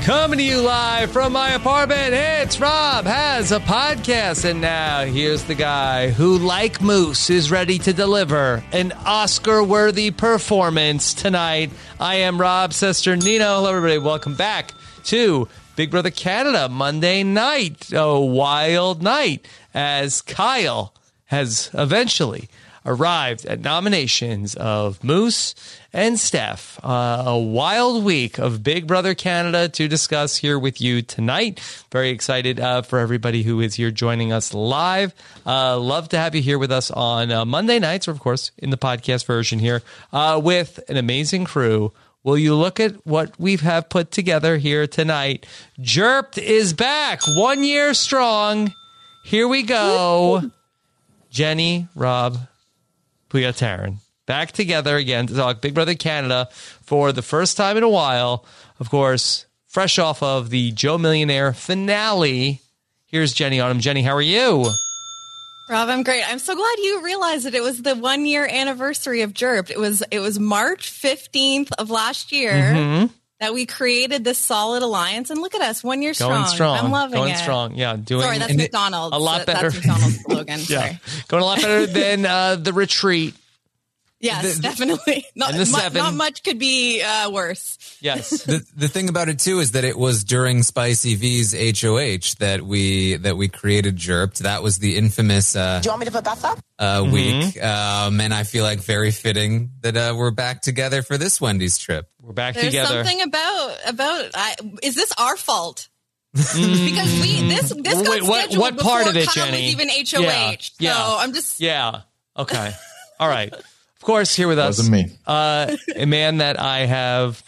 Coming to you live from my apartment, it's Rob Has a Podcast. And now here's the guy who, like Moose, is ready to deliver an Oscar-worthy performance tonight. I am Rob Cesternino. Hello, everybody. Welcome back to Big Brother Canada Monday night. A wild night as Kyle has eventually arrived at nominations of Moose and Steph. A wild week of Big Brother Canada to discuss here with you tonight. Very excited for everybody who is here joining us live. Love to have you here with us on Monday nights, or of course in the podcast version here, with an amazing crew. Will you look at what we have put together here tonight? Jerped is back, 1 year strong. Here we go. Jenny, Rob, Puya, Taryn, back together again to talk Big Brother Canada for the first time in a while. Of course, fresh off of the Joe Millionaire finale. Here's Jenny Autumn. Jenny, how are you? Rob, I'm great. I'm so glad you realized that it was the 1 year anniversary of Jerped. It was March 15th of last year that we created this solid alliance. And look at us, 1 year Going strong. I'm loving going it. strong. Yeah, doing Sorry, that's McDonald's. A lot better. That's McDonald's slogan. Yeah, Sorry. going a lot better than the retreat. Yes, definitely. Not much could be worse. Yes. The thing about it too is that it was during Spicy V's HOH that we created Jerped. That was the infamous Do you want me to put that up? week. And I feel like very fitting that we're back together for this Wendy's trip. We're back There's together. something about is this our fault? Because this got scheduled what part of it, Kyle Jenny? was even HOH. Yeah. So I'm just Okay. All right. Of course, here with us, Wasn't me. A man that I have.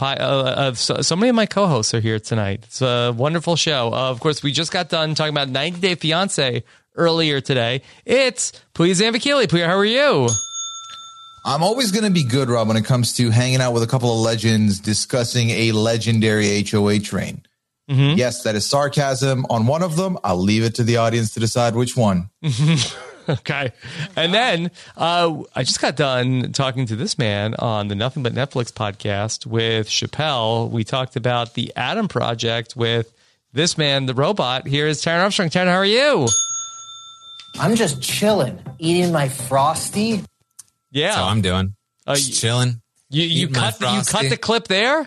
So many of my co-hosts are here tonight. It's a wonderful show. Of course, we just got done talking about 90 Day Fiance earlier today. It's Puya Zambichili. Puya, how are you? I'm always going to be good, Rob, when it comes to hanging out with a couple of legends discussing a legendary HOH reign. Yes, that is sarcasm on one of them. I'll leave it to the audience to decide which one. Okay. And then I just got done talking to this man on the Nothing But Netflix podcast with Chappelle. We talked about the Adam Project with this man, the robot. Here is Taryn Armstrong. Taryn, how are you? I'm just chilling, eating my Frosty. Yeah. That's how I'm doing. Just chilling. You cut the clip there?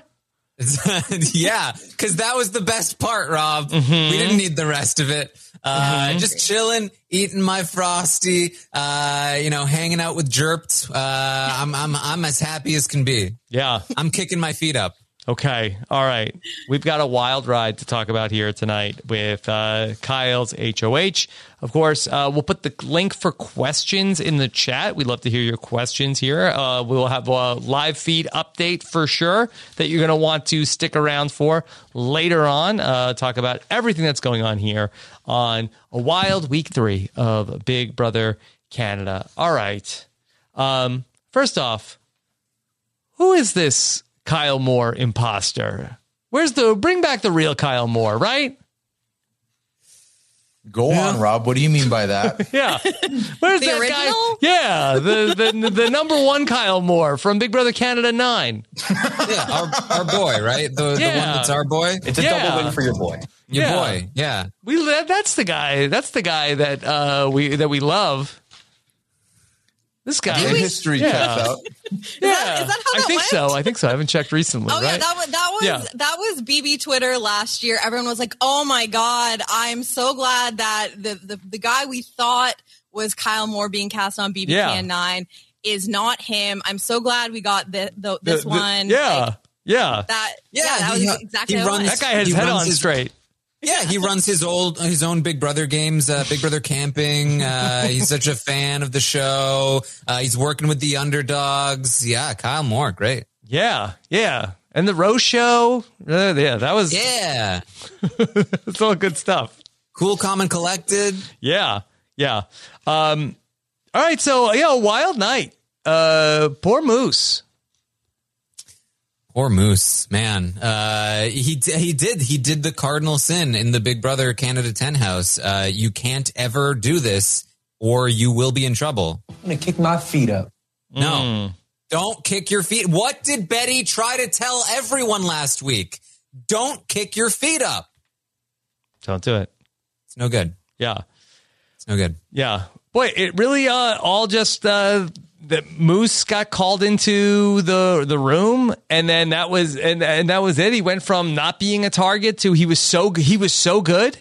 Yeah, because that was the best part, Rob. We didn't need the rest of it. Just chilling, eating my Frosty, hanging out with Jerped. I'm as happy as can be. Yeah. I'm kicking my feet up. Okay. All right. We've got a wild ride to talk about here tonight with Kyle's HOH. Of course, we'll put the link for questions in the chat. We'd love to hear your questions here. We'll have a live feed update for sure that you're going to want to stick around for later on. Talk about everything that's going on here on a wild week 3 of Big Brother Canada. All right. First off, who is this Kyle Moore imposter? Bring back the real Kyle Moore, right? Go on, Rob. What do you mean by that? Yeah. Where's The that original? guy? Yeah, the number one Kyle Moore from Big Brother Canada 9. Yeah, our boy, right? The one that's our boy. It's a double win for your boy. Your boy, yeah. That's the guy. That's the guy that we love. This guy. The history checks out. Is that how that I think went? so. I think so. I haven't checked recently. Oh right? yeah, that was BB Twitter last year. Everyone was like, "Oh my God, I'm so glad that the guy we thought was Kyle Moore being cast on BB Can 9 is not him. I'm so glad we got this one." Yeah, that was exactly how it was. That guy had his head on straight. Yeah, he runs his own Big Brother games, Big Brother Camping. He's such a fan of the show. He's working with the underdogs. Yeah, Kyle Moore, great. Yeah. And the Rose Show. That was. Yeah. It's all good stuff. Cool, calm, and collected. Yeah. All right, so, wild night. Poor Moose. Poor Moose, man. He did the cardinal sin in the Big Brother Canada 10 house. You can't ever do this or you will be in trouble. I'm going to kick my feet up. No, don't kick your feet. What did Betty try to tell everyone last week? Don't kick your feet up. Don't do it. It's no good. Yeah. It's no good. Yeah. Boy, it really all just that Moose got called into the room, and then that was and that was it. He went from not being a target to he was so good.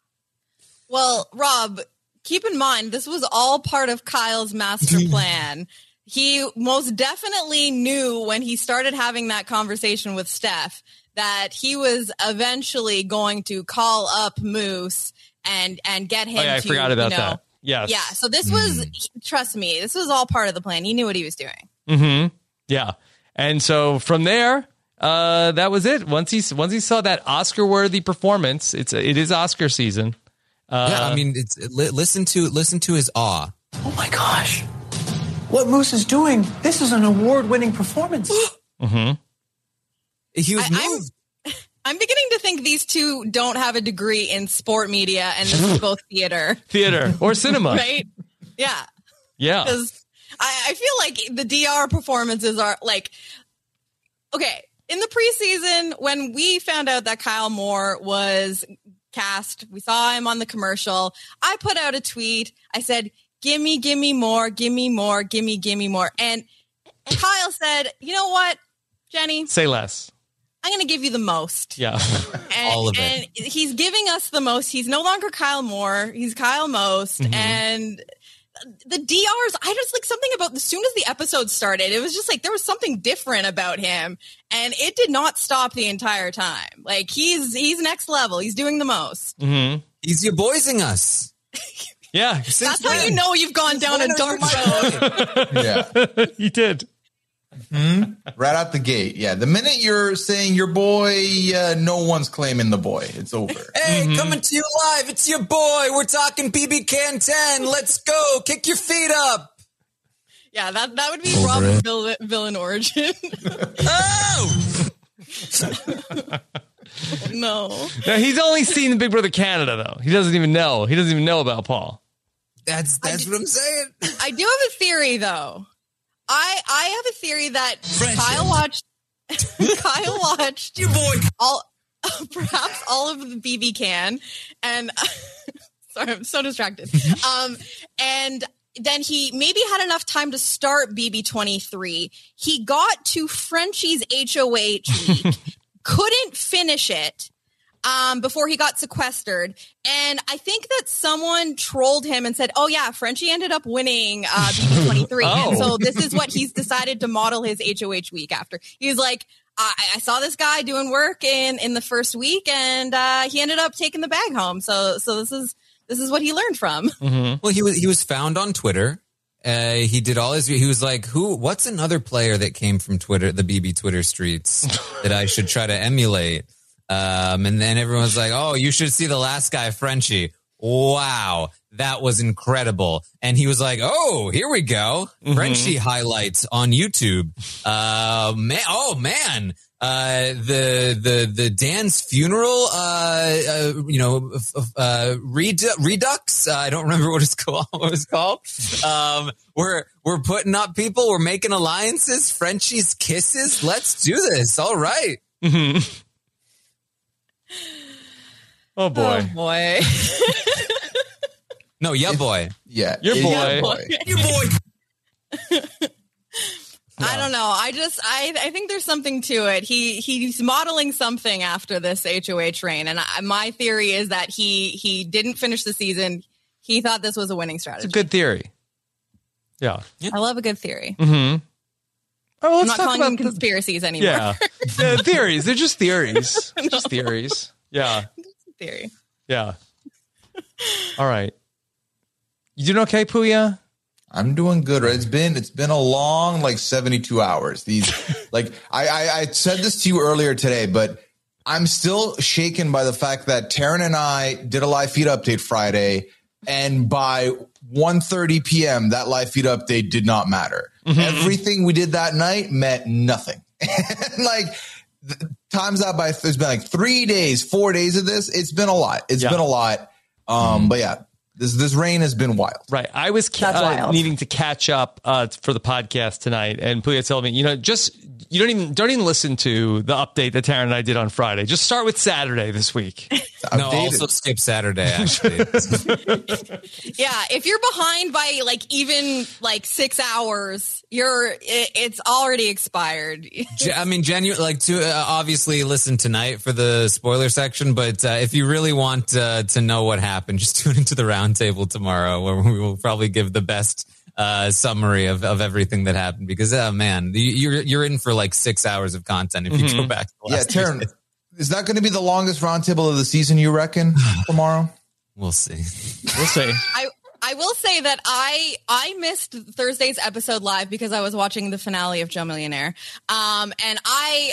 Well, Rob, keep in mind this was all part of Kyle's master plan. He most definitely knew when he started having that conversation with Steph that he was eventually going to call up Moose and get him. I forgot about that. Yes. Yeah. So this was, trust me, this was all part of the plan. He knew what he was doing. Mm-hmm. Yeah. And so from there, that was it. Once he saw that Oscar-worthy performance, it is Oscar season. Yeah, I mean, listen to his awe. Oh my gosh. What Moose is doing, this is an award-winning performance. Mm-hmm. He was moved. I'm beginning to think these two don't have a degree in sport media, and this is both theater or cinema. Right? Yeah. Yeah. Because I feel like the DR performances are like, okay, in the preseason, when we found out that Kyle Moore was cast, we saw him on the commercial, I put out a tweet. I said, gimme more, gimme more, gimme more. And Kyle said, you know what, Jenny? Say less. I'm going to give you the most. Yeah. All of it. And he's giving us the most. He's no longer Kyle Moore. He's Kyle Most. Mm-hmm. And the DRs, I just like something about as soon as the episode started, it was just like there was something different about him. And it did not stop the entire time. Like he's next level. He's doing the most. Mm-hmm. He's your boysing us. Yeah. That's how you know you've gone down a dark road. Yeah. You did. Mm-hmm. Right out the gate. Yeah. The minute you're saying your boy, no one's claiming the boy. It's over. Hey, coming to you live. It's your boy. We're talking BB Can 10. Let's go. Kick your feet up. Yeah, that would be Rob's villain origin. Oh! No. Now, he's only seen Big Brother Canada, though. He doesn't even know. He doesn't even know about Paul. That's what I'm saying. I do have a theory, though. I have a theory that Kyle watched your boy perhaps all of the BB Can, and sorry, I'm so distracted. And then he maybe had enough time to start BB23. He got to Frenchie's HOH week, couldn't finish it. Before he got sequestered. And I think that someone trolled him and said, oh yeah, Frenchie ended up winning BB23. Oh. And so this is what he's decided to model his HOH week after. He's like, I saw this guy doing work in the first week and he ended up taking the bag home. So this is what he learned from. Mm-hmm. Well, he was found on Twitter. He did all his, he was like, what's another player that came from Twitter, the BB Twitter streets that I should try to emulate? And then everyone's like, oh, you should see the last guy, Frenchie. Wow, that was incredible. And he was like, oh, here we go. Mm-hmm. Frenchie highlights on YouTube. Man. The Dan's funeral, redux. I don't remember what it's called. We're putting up people. We're making alliances. Frenchie's kisses. Let's do this. All right. Mm-hmm. Oh boy. Oh boy. No, yeah, boy. Yeah. Your boy. Yeah, boy. Your boy. I don't know. I think there's something to it. He's modeling something after this HOH reign. And my theory is that he didn't finish the season. He thought this was a winning strategy. It's a good theory. Yeah. I love a good theory. Mm-hmm. Oh, I'm not calling them conspiracies anymore. Yeah. Theories. They're just theories. Just theories. Yeah. Theory. Yeah. All right. You doing okay, Puya? I'm doing good. Right? It's been a long 72 hours. These I said this to you earlier today, but I'm still shaken by the fact that Taryn and I did a live feed update Friday, and by 1:30 p.m. that live feed update did not matter. Mm-hmm. Everything we did that night meant nothing. Times out by, there's been 3 days, 4 days of this. It's been a lot. It's been a lot. But yeah, this rain has been wild. Right. I was needing to catch up for the podcast tonight, and Puya told me, you don't even listen to the update that Taryn and I did on Friday. Just start with Saturday this week. No, also skip Saturday, actually. Yeah, if you're behind by even 6 hours, it's already expired. I mean, genuinely, obviously listen tonight for the spoiler section, but if you really want to know what happened, just tune into the roundtable tomorrow, where we will probably give the best summary of everything that happened, because man, you're in for 6 hours of content if you go back to the last Taryn, is that going to be the longest roundtable of the season, you reckon, tomorrow? We'll see. I will say that I missed Thursday's episode live because I was watching the finale of Joe Millionaire. And I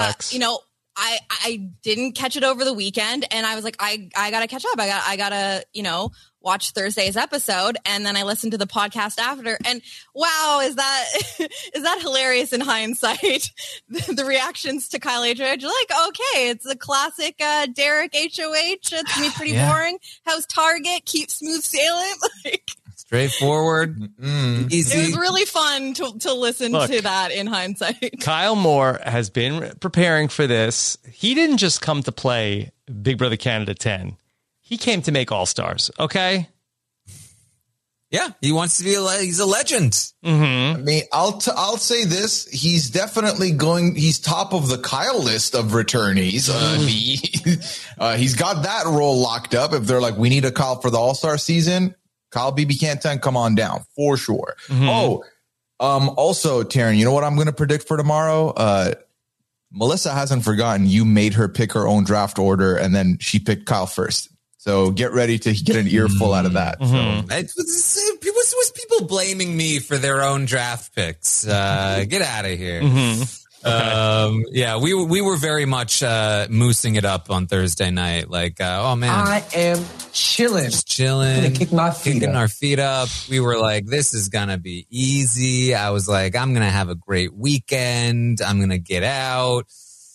didn't catch it over the weekend, and I was like, I gotta catch up. I gotta, watch Thursday's episode. And then I listened to the podcast after, and wow, is that hilarious in hindsight? The reactions to Kyle HOH, okay, it's a classic Derek HOH. It's gonna be pretty boring. How's Target? Keep smooth sailing. Straightforward, easy. It was really fun to listen to that in hindsight. Kyle Moore has been preparing for this. He didn't just come to play Big Brother Canada 10. He came to make All-Stars, okay? Yeah, he wants to be he's a legend. Mm-hmm. I mean, I'll say this. He's definitely he's top of the Kyle list of returnees. He's got that role locked up. If they're like, we need a Kyle for the All-Star season, Kyle BB Canton, come on down for sure. Mm-hmm. Also, Taryn, you know what I'm going to predict for tomorrow? Melissa hasn't forgotten you made her pick her own draft order, and then she picked Kyle first. So get ready to get an earful out of that. Mm-hmm. So it was people blaming me for their own draft picks. Get out of here. Mm-hmm. Okay. Yeah, we were very much moosing it up on Thursday night. Oh man, I am chilling. Just chilling. I'm gonna kick my feet kicking up. our feet up. We were like, this is gonna be easy. I was like, I'm gonna have a great weekend. I'm gonna get out.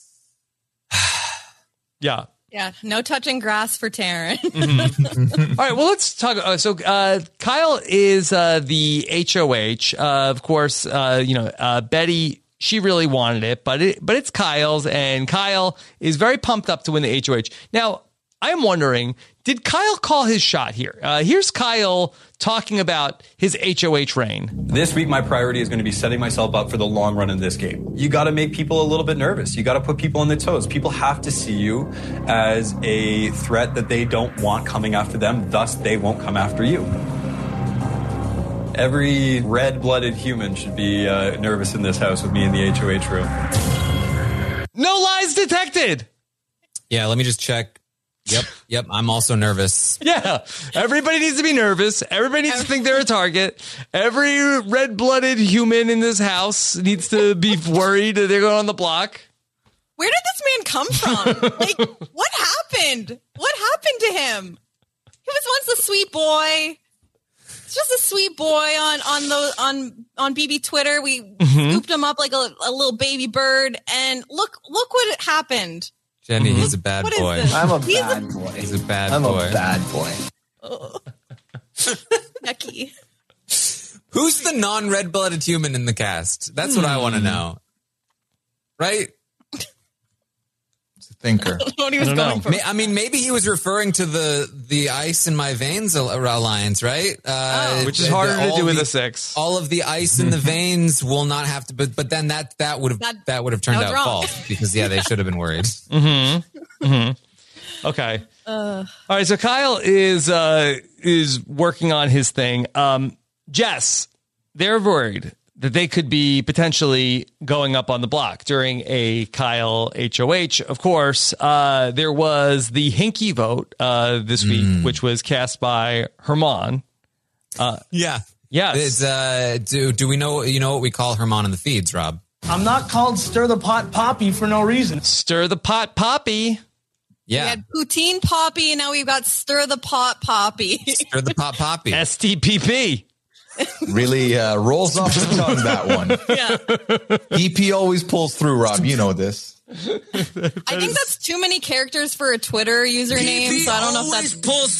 Yeah. Yeah, no touching grass for Taryn. Mm-hmm. All right, well, let's talk. Kyle is the HOH. Of course, Betty, she really wanted it, but it's Kyle's, and Kyle is very pumped up to win the HOH. Now, I'm wondering, did Kyle call his shot here? Here's Kyle talking about his HOH reign. This week, my priority is going to be setting myself up for the long run in this game. You got to make people a little bit nervous. You got to put people on their toes. People have to see you as a threat that they don't want coming after them. Thus, they won't come after you. Every red-blooded human should be nervous in this house with me in the HOH room. No lies detected. Yeah, let me just check. Yep. I'm also nervous. Yeah. Everybody needs to be nervous. Everybody needs to think they're a target. Every red-blooded human in this house needs to be worried that they're going on the block. Where did this man come from? What happened? What happened to him? He was once a sweet boy. It's just a sweet boy on BB Twitter. We scooped him up like a little baby bird, and look what happened. Jenny, he's a bad boy. I'm a bad boy. He's a bad boy. I'm a bad boy. Oh. Yucky. Who's the non-red-blooded human in the cast? That's what I want to know. Right? It's a thinker. I don't know what he was going for. I mean, maybe he was referring to the ice in my veins alliance, right? Which is harder to do with a 6. All of the ice in the veins will not have to, but then that would have turned out false, because they should have been worried. Mm-hmm. Mm-hmm. Okay. All right. So Kyle is working on his thing. Jess, they're worried that they could be potentially going up on the block during a Kyle HOH. Of course, there was the Hinky vote this week, which was cast by Herman. Yeah. Yes. Do we know, what we call Herman in the feeds, Rob? I'm not called Stir the Pot Poppy for no reason. Stir the Pot Poppy. Yeah. We had Poutine Poppy, and now we've got Stir the Pot Poppy. Stir the Pot Poppy. STPP. Really rolls off the tongue, that one. Yeah. EP always pulls through, Rob. You know this. I think that's too many characters for a Twitter username, so I don't know if that's pulls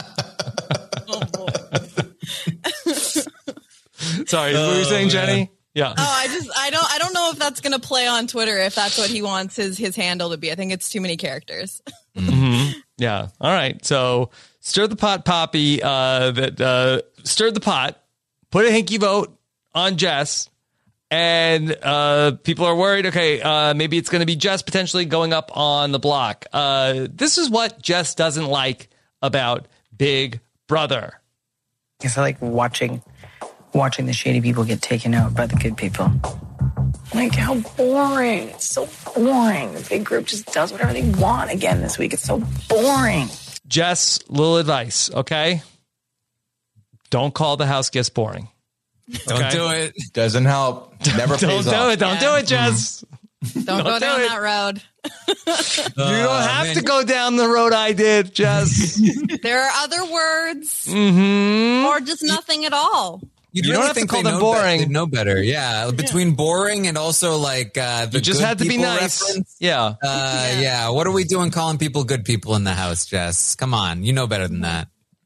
through. Oh, boy. Sorry, what were you saying, Jenny? Yeah. Oh, I don't know if that's going to play on Twitter if that's what he wants his handle to be. I think it's too many characters. Mm-hmm. Yeah. All right. So stir the pot, Poppy. Stirred the pot. Put a hinky vote on Jess, and people are worried. Okay, maybe it's going to be Jess potentially going up on the block. This is what Jess doesn't like about Big Brother. Because I like watching the shady people get taken out by the good people. Like, how boring. It's so boring. The big group just does whatever they want again this week. It's so boring. Jess, little advice, okay? Don't call the house guest boring. Don't do it. Doesn't help. Never pays off. Don't do it, Jess. Don't go down that road. You don't have to go down the road I did, Jess. There are other words. Mm-hmm. Or just nothing at all. You don't have to call them boring. They know better. Yeah. Between boring and also like the you just good had to be people nice. reference. Yeah. Yeah. What are we doing calling people good people in the house, Jess? Come on. You know better than that.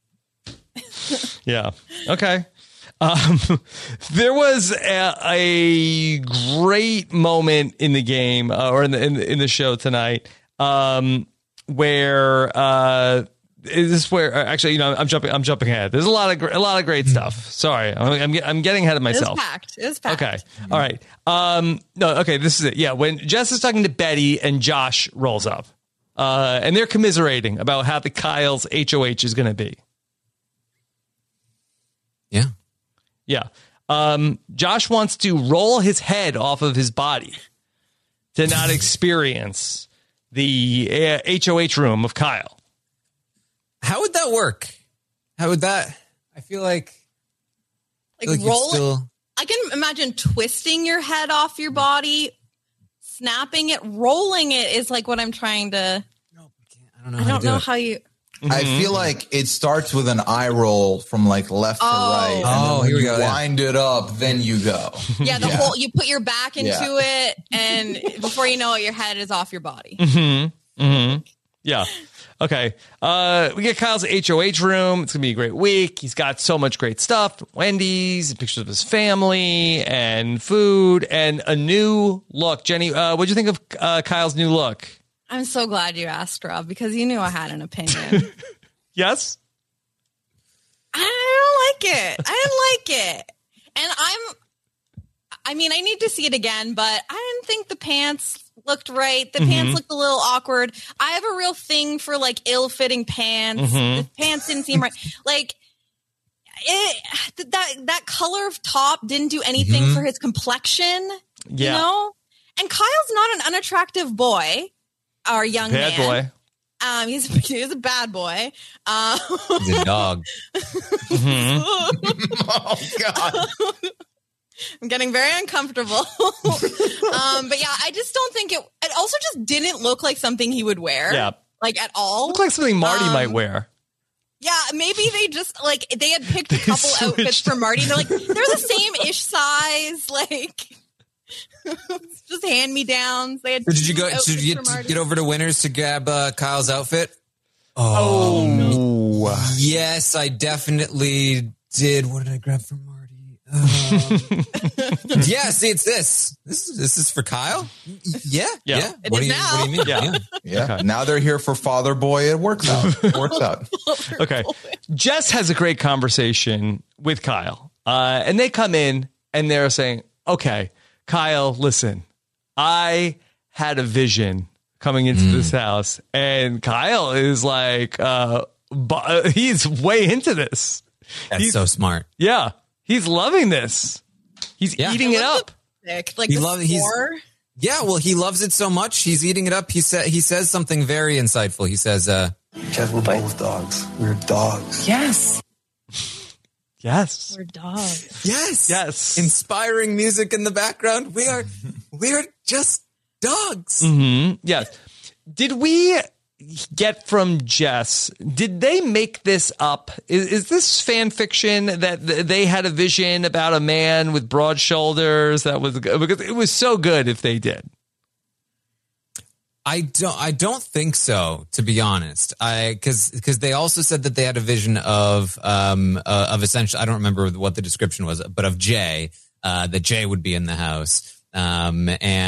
Yeah. Okay. There was a great moment in the game or in the show tonight where is this where actually I'm jumping ahead. There's a lot of great stuff. Sorry, I'm getting ahead of myself. It was packed. Okay. All right. No. Okay. This is it. Yeah. When Jess is talking to Betty and Josh rolls up, and they're commiserating about how the Kyle's HOH is going to be. Yeah. Yeah. Josh wants to roll his head off of his body to not experience the HOH room of Kyle. How would that work? How would that? I feel like roll. I can imagine twisting your head off your body, snapping it, rolling it is like what I'm trying to. No, I don't know how you. I feel like it starts with an eye roll from like left to right. And then here we go. Wind it up, then you go. Yeah, whole you put your back into it, and before you know it, your head is off your body. Mm-hmm. Mm-hmm. Yeah. Okay. We get Kyle's HOH room. It's gonna be a great week. He's got so much great stuff: Wendy's, pictures of his family, and food, and a new look. Jenny, what'd you think of Kyle's new look? I'm so glad you asked, Rob, because you knew I had an opinion. Yes? I don't like it. I didn't like it. And I need to see it again, but I didn't think the pants looked right. The pants looked a little awkward. I have a real thing for like ill-fitting pants. The pants didn't seem right. Like that color of top didn't do anything for his complexion. Yeah. You know? And Kyle's not an unattractive boy. Our young bad man. Boy. He's a bad boy. He's a dog. Oh God. I'm getting very uncomfortable. But yeah, I just don't think it also just didn't look like something he would wear. Yeah. Like at all. Looked like something Marty might wear. Yeah, maybe they just like they had picked a couple outfits for Marty. They're like, they're the same-ish size, like just hand-me-downs. They had Did you get over to Winners to grab Kyle's outfit? Oh no. Yes, I definitely did. What did I grab for Marty? Yeah, see, it's this. This is for Kyle? Yeah. What do you mean? Yeah. Okay. Now they're here for Father Boy. It works out. Okay. Jess has a great conversation with Kyle. And they come in and they're saying, okay, Kyle, listen, I had a vision coming into this house. And Kyle is like, he's way into this. He's so smart. Yeah. He's loving this. He's eating it up. Like he loves it so much. He's eating it up. He says something very insightful. He says, "Because we're both dogs. We're dogs." Yes. Yes. We're dogs. Yes. Yes. Inspiring music in the background. We are just dogs. Mm-hmm. Yes. Did we get from Jess, did they make this up? Is this fan fiction that they had a vision about a man with broad shoulders that was, because it was so good if they did? I don't think so, to be honest. Because they also said that they had a vision of essentially, I don't remember what the description was, but of Jay, that Jay would be in the house. And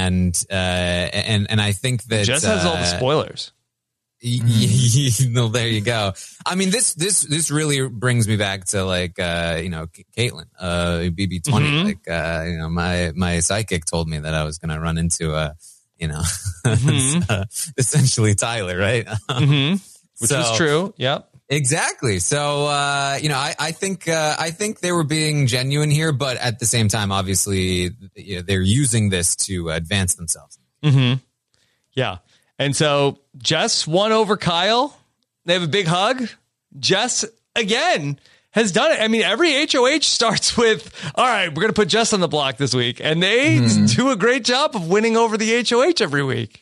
I think that Jess has all the spoilers. No, there you go. I mean, this really brings me back to like, Caitlyn, BB20. My psychic told me that I was going to run into essentially Tyler, right? Which was true. Yep. Exactly. So, I think they were being genuine here, but at the same time, obviously, they're using this to advance themselves. Yeah. And so Jess won over Kyle. They have a big hug. Jess, again, has done it. I mean, every HOH starts with, all right, we're going to put Jess on the block this week. And they do a great job of winning over the HOH every week.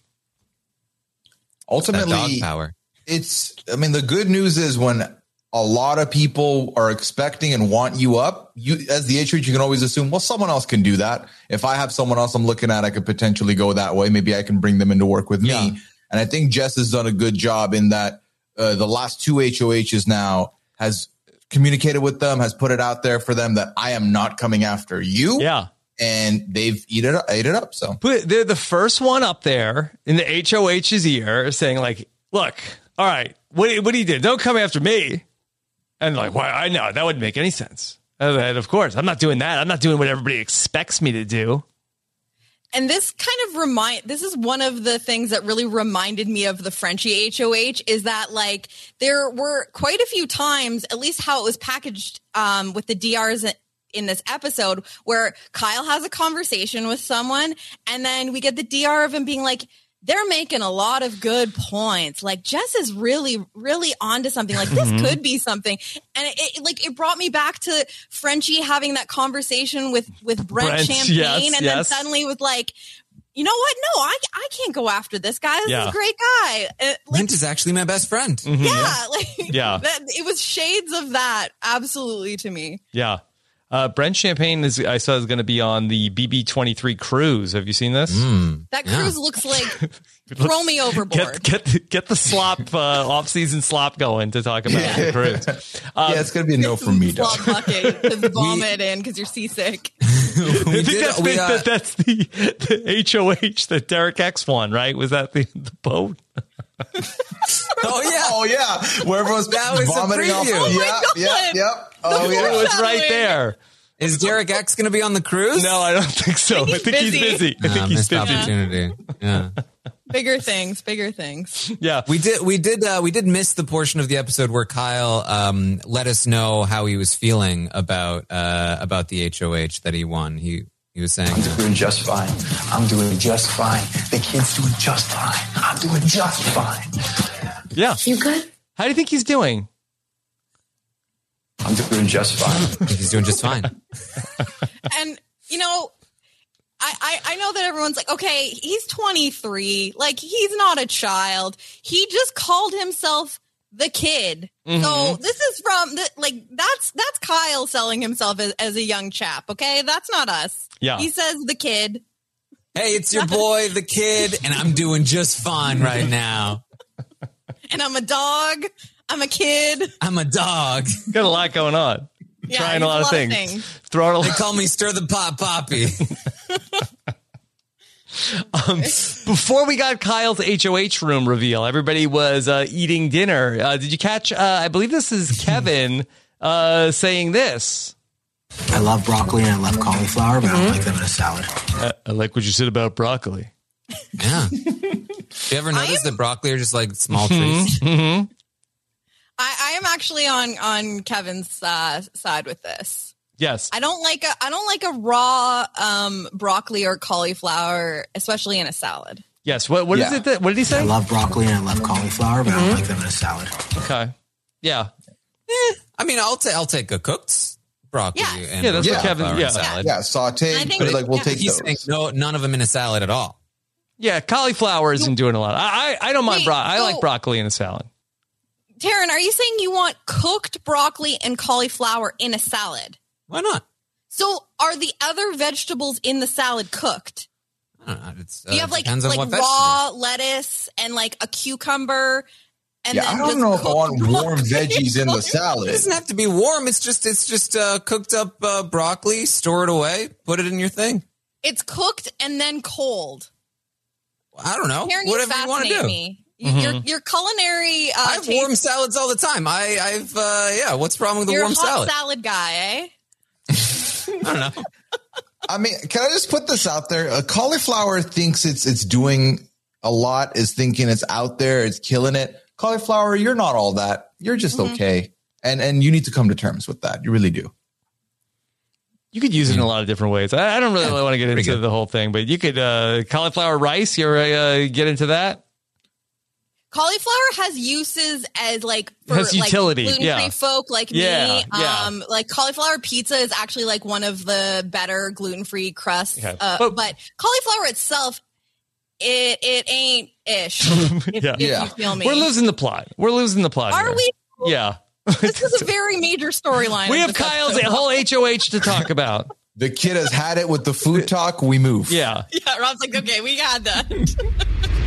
Ultimately, dog power. The good news is when a lot of people are expecting and want you up, you as the HOH, you can always assume, well, someone else can do that. If I have someone else I'm looking at, I could potentially go that way. Maybe I can bring them in to work with me. And I think Jess has done a good job in that the last 2 HOHs now has communicated with them, has put it out there for them that I am not coming after you. Yeah. And they've ate it up. So they're the first one up there in the HOH's ear saying like, look, all right, what do you do? Don't come after me. And like, why? I know that wouldn't make any sense. And of course, I'm not doing that. I'm not doing what everybody expects me to do. And this kind of this is one of the things that really reminded me of the Frenchie HOH is that like there were quite a few times, at least how it was packaged with the DRs in this episode, where Kyle has a conversation with someone and then we get the DR of him being like, they're making a lot of good points. Like Jess is really, really onto something. Like this could be something. And it brought me back to Frenchie having that conversation with Brent Champagne. Then suddenly with like, you know what? No, I can't go after this guy. This is a great guy. Brent is actually my best friend. It was shades of that. Absolutely to me. Yeah. Brent Champagne I saw is going to be on the BB23 cruise. Have you seen this? That cruise looks like throw me overboard. Get the slop off-season slop going to talk about the cruise. It's going to be a no from me, Slop bucket to vomit in because you're seasick. That's the HOH that Derek X won, right? Was that the boat? Oh yeah. Where everyone's vomiting off. Yep. Oh yeah, it was right there. Is Derek X going to be on the cruise? No, I don't think so. I think he's busy. I think he's busy. Opportunity. Yeah. Bigger things. Yeah. We did miss the portion of the episode where Kyle let us know how he was feeling about the HOH that he won. He was saying, I'm doing just fine. I'm doing just fine. The kid's doing just fine. I'm doing just fine. Yeah. You good? How do you think he's doing? I'm doing just fine. I think he's doing just fine. And, I know that everyone's like, okay, he's 23. Like, he's not a child. He just called himself the kid. So this is that's Kyle selling himself as a young chap. Okay. That's not us. Yeah. He says the kid. Hey, it's your boy, the kid, and I'm doing just fine right now. And I'm a dog. I'm a kid. I'm a dog. Got a lot going on. Yeah, trying a lot of things. Throwing a lot. They call me Stir the Pot Poppy. Before we got Kyle's HOH room reveal, everybody was eating dinner. Did you catch? I believe this is Kevin saying this. I love broccoli and I love cauliflower, but I don't like them in a salad. I like what you said about broccoli. Yeah. You ever notice that broccoli are just like small trees? I am actually on Kevin's side with this. Yes. I don't like a raw broccoli or cauliflower, especially in a salad. Yes. What is it? What did he say? I love broccoli and I love cauliflower, but I don't like them in a salad. Okay. Yeah. I mean, I'll take a cooked broccoli. Yeah. And that's what Kevin. Yeah. Salad. Yeah. Sauteed. But we'll take He's those. saying none of them in a salad at all. Yeah. Cauliflower isn't doing a lot. I don't mind broccoli. I like broccoli in a salad. Taryn, are you saying you want cooked broccoli and cauliflower in a salad? Why not? So are the other vegetables in the salad cooked? I don't know. Do you have like raw lettuce and like a cucumber And I don't know if I want warm veggies in the salad. It doesn't have to be warm. It's just cooked up broccoli, store it away, put it in your thing. It's cooked and then cold. I don't know. Whatever you want to do. Me. Your culinary. I have warm salads all the time. What's wrong with the warm salad? You're a hot salad guy, eh? I don't know. I mean, can I just put this out there? Cauliflower thinks it's doing a lot, is thinking it's out there, it's killing it. Cauliflower, you're not all that. You're just okay. And you need to come to terms with that. You really do. You could use it in a lot of different ways. I don't really want to get into the whole thing, but you could cauliflower rice. You get into that? Cauliflower has uses as has utility. Gluten-free folk like me. Like cauliflower pizza is actually like one of the better gluten-free crusts. Okay. But cauliflower itself, it ain't ish. If you feel me. We're losing the plot. Are here. We? Yeah. This is a very major storyline. We have Kyle's whole HOH to talk about. The kid has had it with the food talk. We move. Yeah. Yeah. Rob's like, okay, we got that.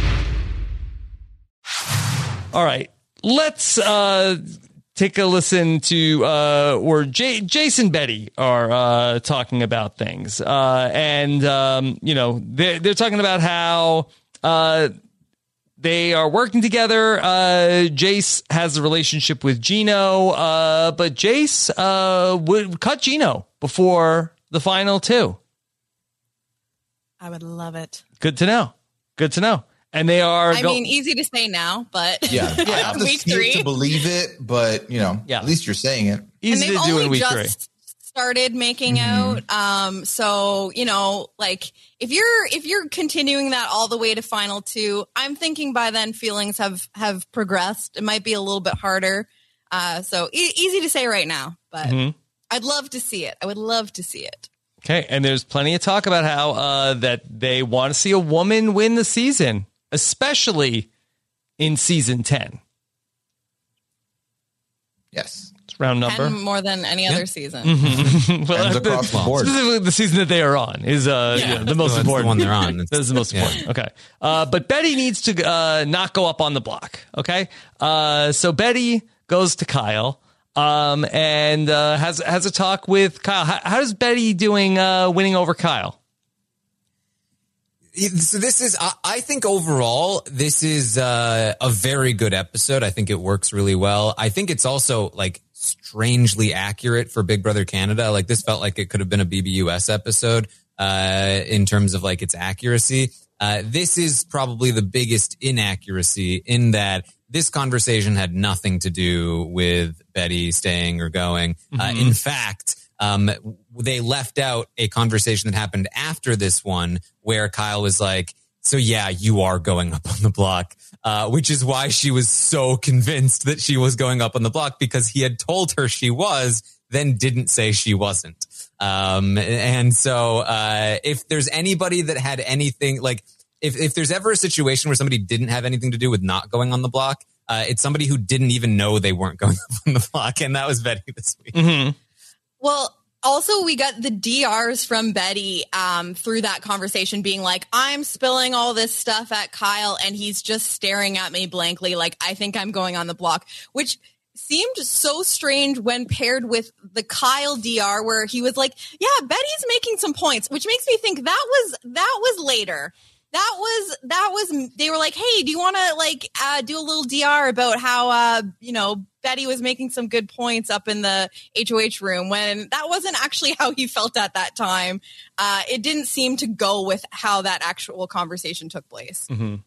All right. Let's take a listen to where Jace and Betty are talking about things. They're talking about how they are working together. Jace has a relationship with Gino, but Jace would cut Gino before the final two. I would love it. Good to know. And they are. I mean, easy to say now, but I have to week see 3 it to believe it. But at least you're saying it. Easy to do in week 3. Started making out. So if you're continuing that all the way to final 2, I'm thinking by then feelings have progressed. It might be a little bit harder. So easy to say right now, but I'd love to see it. I would love to see it. Okay, and there's plenty of talk about how that they want to see a woman win the season, especially in season 10. Yes. It's round number. 10 more than any other season. Well, across the board. Specifically the season that they are on is the most important. The one they're on. That is the most important. Okay. But Betty needs to not go up on the block. Okay. So Betty goes to Kyle. And has a talk with Kyle. How's Betty doing winning over Kyle? So this is, I think overall, this is a very good episode. I think it works really well. I think it's also strangely accurate for Big Brother Canada. This felt like it could have been a BBUS episode in terms of its accuracy. This is probably the biggest inaccuracy in that this conversation had nothing to do with Betty staying or going. In fact, they left out a conversation that happened after this one where Kyle was like, so yeah, you are going up on the block, which is why she was so convinced that she was going up on the block, because he had told her she was, then didn't say she wasn't. And so if there's anybody that had anything, if there's ever a situation where somebody didn't have anything to do with not going on the block, it's somebody who didn't even know they weren't going up on the block. And that was Betty this week. Mm-hmm. Well, also we got the DRs from Betty through that conversation being like, I'm spilling all this stuff at Kyle and he's just staring at me blankly. I think I'm going on the block, which seemed so strange when paired with the Kyle DR where he was like, yeah, Betty's making some points, which makes me think that was later. That was they were like, hey, do you want to do a little DR about how Betty was making some good points up in the HOH room, when that wasn't actually how he felt at that time. It didn't seem to go with how that actual conversation took place. Mm-hmm.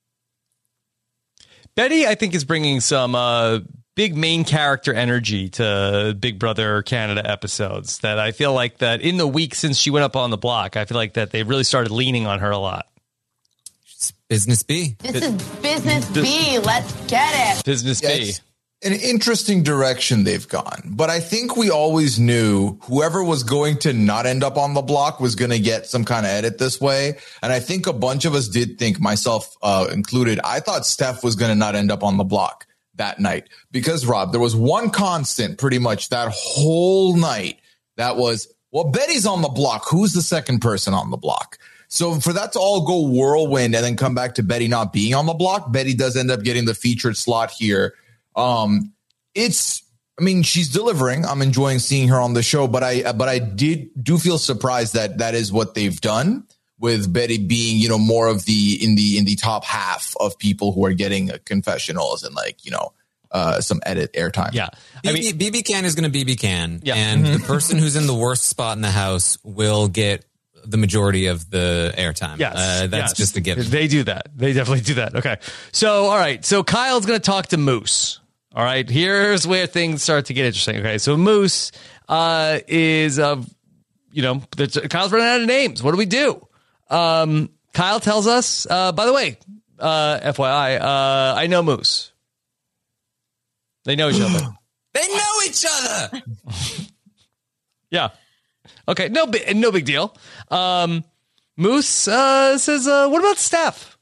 Betty, I think, is bringing some big main character energy to Big Brother Canada episodes that I feel like that in the week since she went up on the block, I feel like that they really started leaning on her a lot. Business B. This is Business B. Let's get it. Business B. It's an interesting direction they've gone. But I think we always knew whoever was going to not end up on the block was going to get some kind of edit this way. And I think a bunch of us did think, myself included, I thought Steph was going to not end up on the block that night. Because, Rob, there was one constant pretty much that whole night. That was, well, Betty's on the block. Who's the second person on the block? So for that to all go whirlwind and then come back to Betty not being on the block, Betty does end up getting the featured slot here. She's delivering. I'm enjoying seeing her on the show, but I do feel surprised that is what they've done, with Betty being, more of in the top half of people who are getting confessionals and some edit airtime. Yeah. BB Can is going to BB Can. Yeah. And the person who's in the worst spot in the house will get the majority of the airtime. Yes. That's just a given. They do that. They definitely do that. Okay. So, all right. So Kyle's going to talk to Moose. All right. Here's where things start to get interesting. Okay. So Moose is, Kyle's running out of names. What do we do? Kyle tells us, by the way, FYI, I know Moose. They know each other. They know each other. Yeah. Okay. No big deal. Moose says, what about Steph?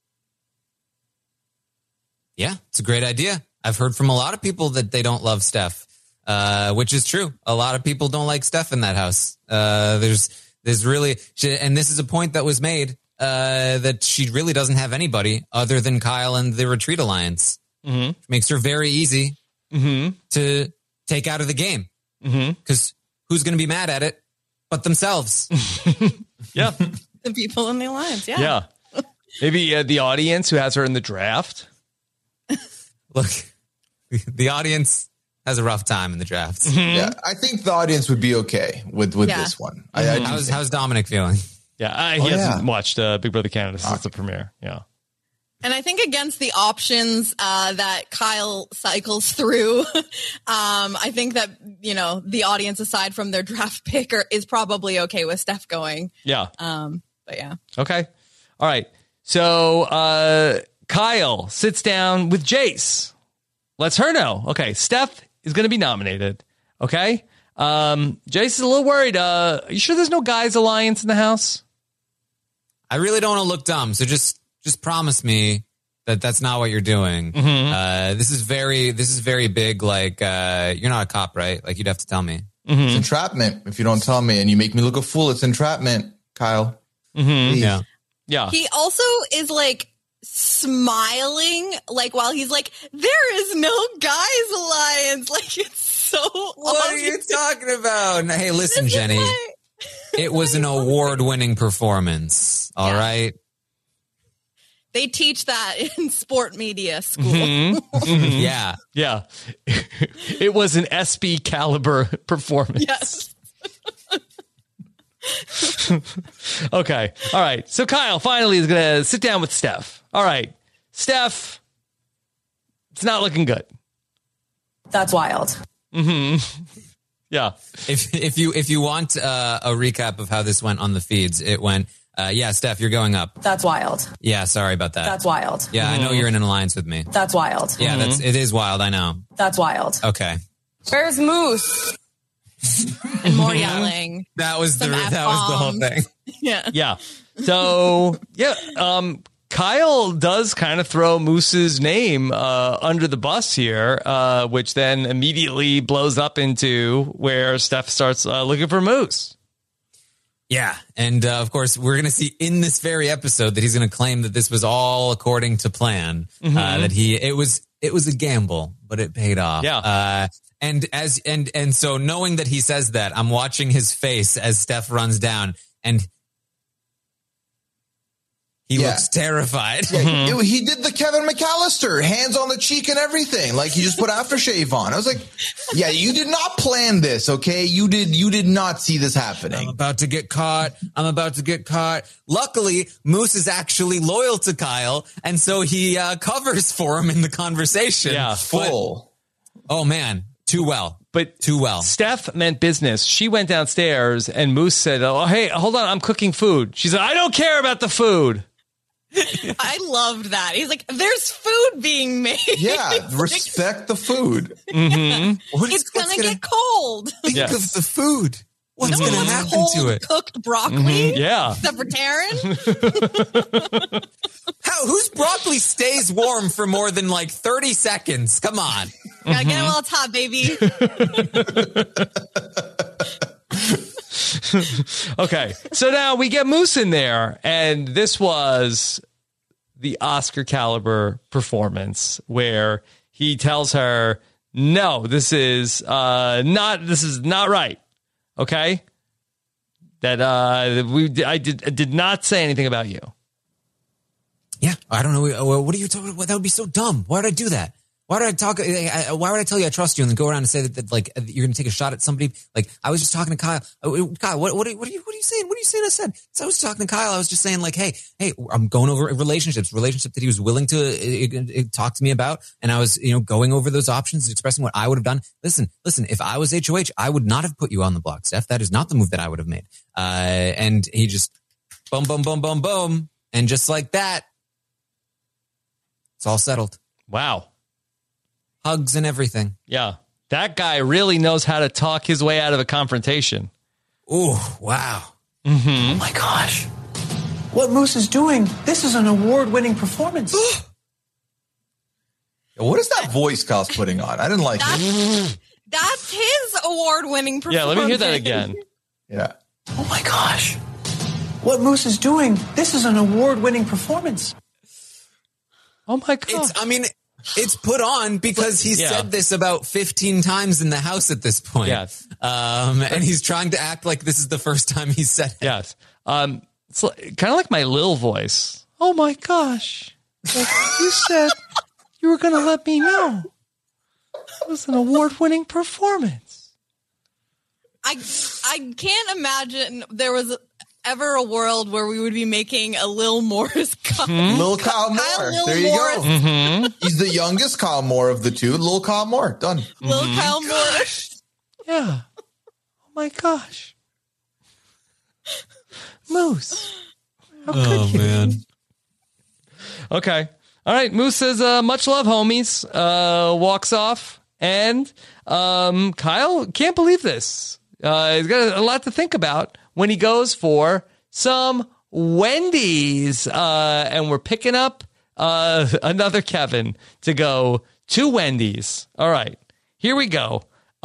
Yeah, it's a great idea. I've heard from a lot of people that they don't love Steph, which is true. A lot of people don't like Steph in that house. There's really, and this is a point that was made, that she really doesn't have anybody other than Kyle and the Retreat Alliance. Mm-hmm. Makes her very easy to take out of the game. Because who's going to be mad at it but themselves? Yeah. The people in the alliance. Yeah. Yeah. Maybe the audience who has her in the draft. Look, the audience has a rough time in the draft. Yeah, I think the audience would be okay with this one. How's Dominic feeling? Yeah, he hasn't watched Big Brother Canada since the premiere. Yeah. And I think against the options that Kyle cycles through, I think that, the audience, aside from their draft pick, is probably okay with Steph going. Yeah. But yeah. Okay. All right. So Kyle sits down with Jace. Lets her know. Okay. Steph is going to be nominated. Okay. Jace is a little worried. Are you sure there's no guys alliance in the house? I really don't want to look dumb. So just promise me that that's not what you're doing. This is very big. Like, you're not a cop, right? Like, you'd have to tell me. It's entrapment. If you don't tell me and you make me look a fool, it's entrapment, Kyle. Yeah. He also is like smiling, like while he's like, there is no guys alliance. Like, it's so What are you talking about? Hey, listen, Jenny. It was an award-winning performance. All right. They teach that in sport media school. Yeah. Yeah. It was an SB caliber performance. Yes. Okay. All right. So Kyle finally is going to sit down with Steph. All right. Steph, it's not looking good. That's wild. Yeah. If you want a recap of how this went on the feeds, it went, Steph, you're going up. That's wild. Yeah, sorry about that. That's wild. Yeah, I know you're in an alliance with me. That's wild. Yeah, it is wild, I know. That's wild. Okay. Where's Moose? And more yelling. That was the whole thing. Yeah. Yeah. So, Kyle does kind of throw Moose's name under the bus here, which then immediately blows up into where Steph starts looking for Moose. Yeah. And of course, we're going to see in this very episode that he's going to claim that this was all according to plan, that it was a gamble, but it paid off. Yeah. And so knowing that he says that, I'm watching his face as Steph runs down, and he looks terrified. Yeah, he did the Kevin McAllister, hands on the cheek and everything. Like, he just put aftershave on. I was like, yeah, you did not plan this, okay? You did not see this happening. I'm about to get caught. Luckily, Moose is actually loyal to Kyle, and so he covers for him in the conversation. Yeah, full. Oh, man. Too well. But too well. Steph meant business. She went downstairs and Moose said, oh, hey, hold on. I'm cooking food. She said, I don't care about the food. I loved that. He's like, there's food being made. Yeah, respect the food. It's going to get cold. Think of the food. What's going to happen to it? Cooked broccoli? Yeah. Except for Taryn? Whose broccoli stays warm for more than like 30 seconds? Come on. Gotta get it while it's hot, baby. Okay, so now we get Moose in there, and this was the Oscar caliber performance where he tells her, "No, this is not right." Okay, that I did not say anything about you. Yeah, I don't know. What are you talking about? That would be so dumb. Why did I do that? Why did I talk? Why would I tell you I trust you and then go around and say that like you're going to take a shot at somebody? Like I was just talking to Kyle. Kyle, what are you saying? What are you saying? I said. So I was talking to Kyle. I was just saying like, hey, I'm going over relationship that he was willing to talk to me about, and I was going over those options, expressing what I would have done. Listen. If I was HOH, I would not have put you on the block, Steph. That is not the move that I would have made. And he just boom, and just like that, it's all settled. Wow. Hugs and everything. Yeah. That guy really knows how to talk his way out of a confrontation. Ooh, wow. Mm-hmm. Oh my gosh. What Moose is doing, this is an award-winning performance. What is that voice Kyle's putting on? I didn't like it. That's his award-winning performance. Yeah, let me hear that again. Yeah. Oh my gosh. What Moose is doing, this is an award-winning performance. Oh my God. It's put on because he said this about 15 times in the house at this point. Yes. And he's trying to act like this is the first time he said it. Yes. It's kind of like my Lil voice. Oh my gosh. Like you said you were going to let me know. It was an award-winning performance. I can't imagine there was ever a world where we would be making a Lil Morris comment. Lil Kyle Moore. There you go. Mm-hmm. He's the youngest Kyle Moore of the two. Lil Kyle Moore. Done. Lil Kyle Moore. Yeah. Oh my gosh. Moose. How could you? Man. Okay. All right. Moose says, much love, homies. Walks off. And Kyle can't believe this. He's got a lot to think about when he goes for some Wendy's. And we're picking up another Kevin to go to Wendy's. All right, here we go.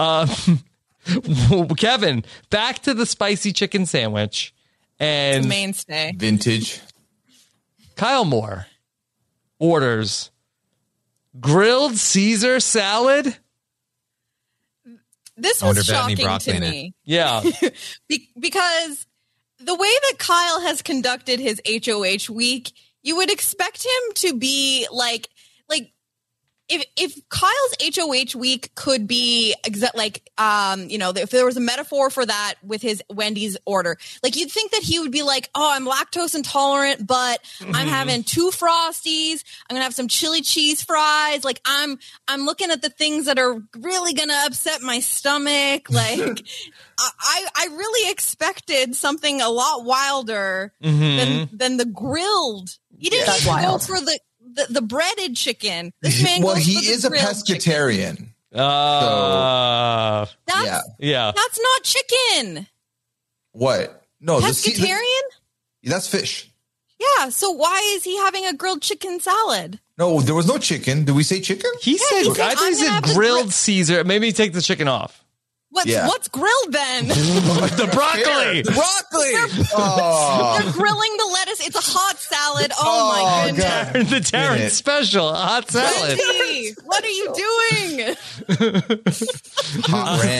Kevin, back to the spicy chicken sandwich. And it's a mainstay. Vintage. Kyle Moore orders grilled Caesar salad. This was shocking to me. Yeah. Because the way that Kyle has conducted his HOH week, you would expect him to be like if Kyle's HOH week could be if there was a metaphor for that with his Wendy's order, like you'd think that he would be like, oh, I'm lactose intolerant, but I'm having 2 Frosties. I'm going to have some chili cheese fries. Like I'm looking at the things that are really going to upset my stomach. Like I really expected something a lot wilder than the grilled. He didn't even go for the breaded chicken. This man goes he for the is a pescatarian. Chicken. That's not chicken. What? No, pescatarian? That's fish. Yeah. So why is he having a grilled chicken salad? No, there was no chicken. Did we say chicken? He said I said grilled Caesar. Maybe take the chicken off. What's grilled then? The broccoli. They're grilling the lettuce. It's a hot salad. Oh my goodness. The Terrence special, hot salad. Wendy, what are you doing? Hot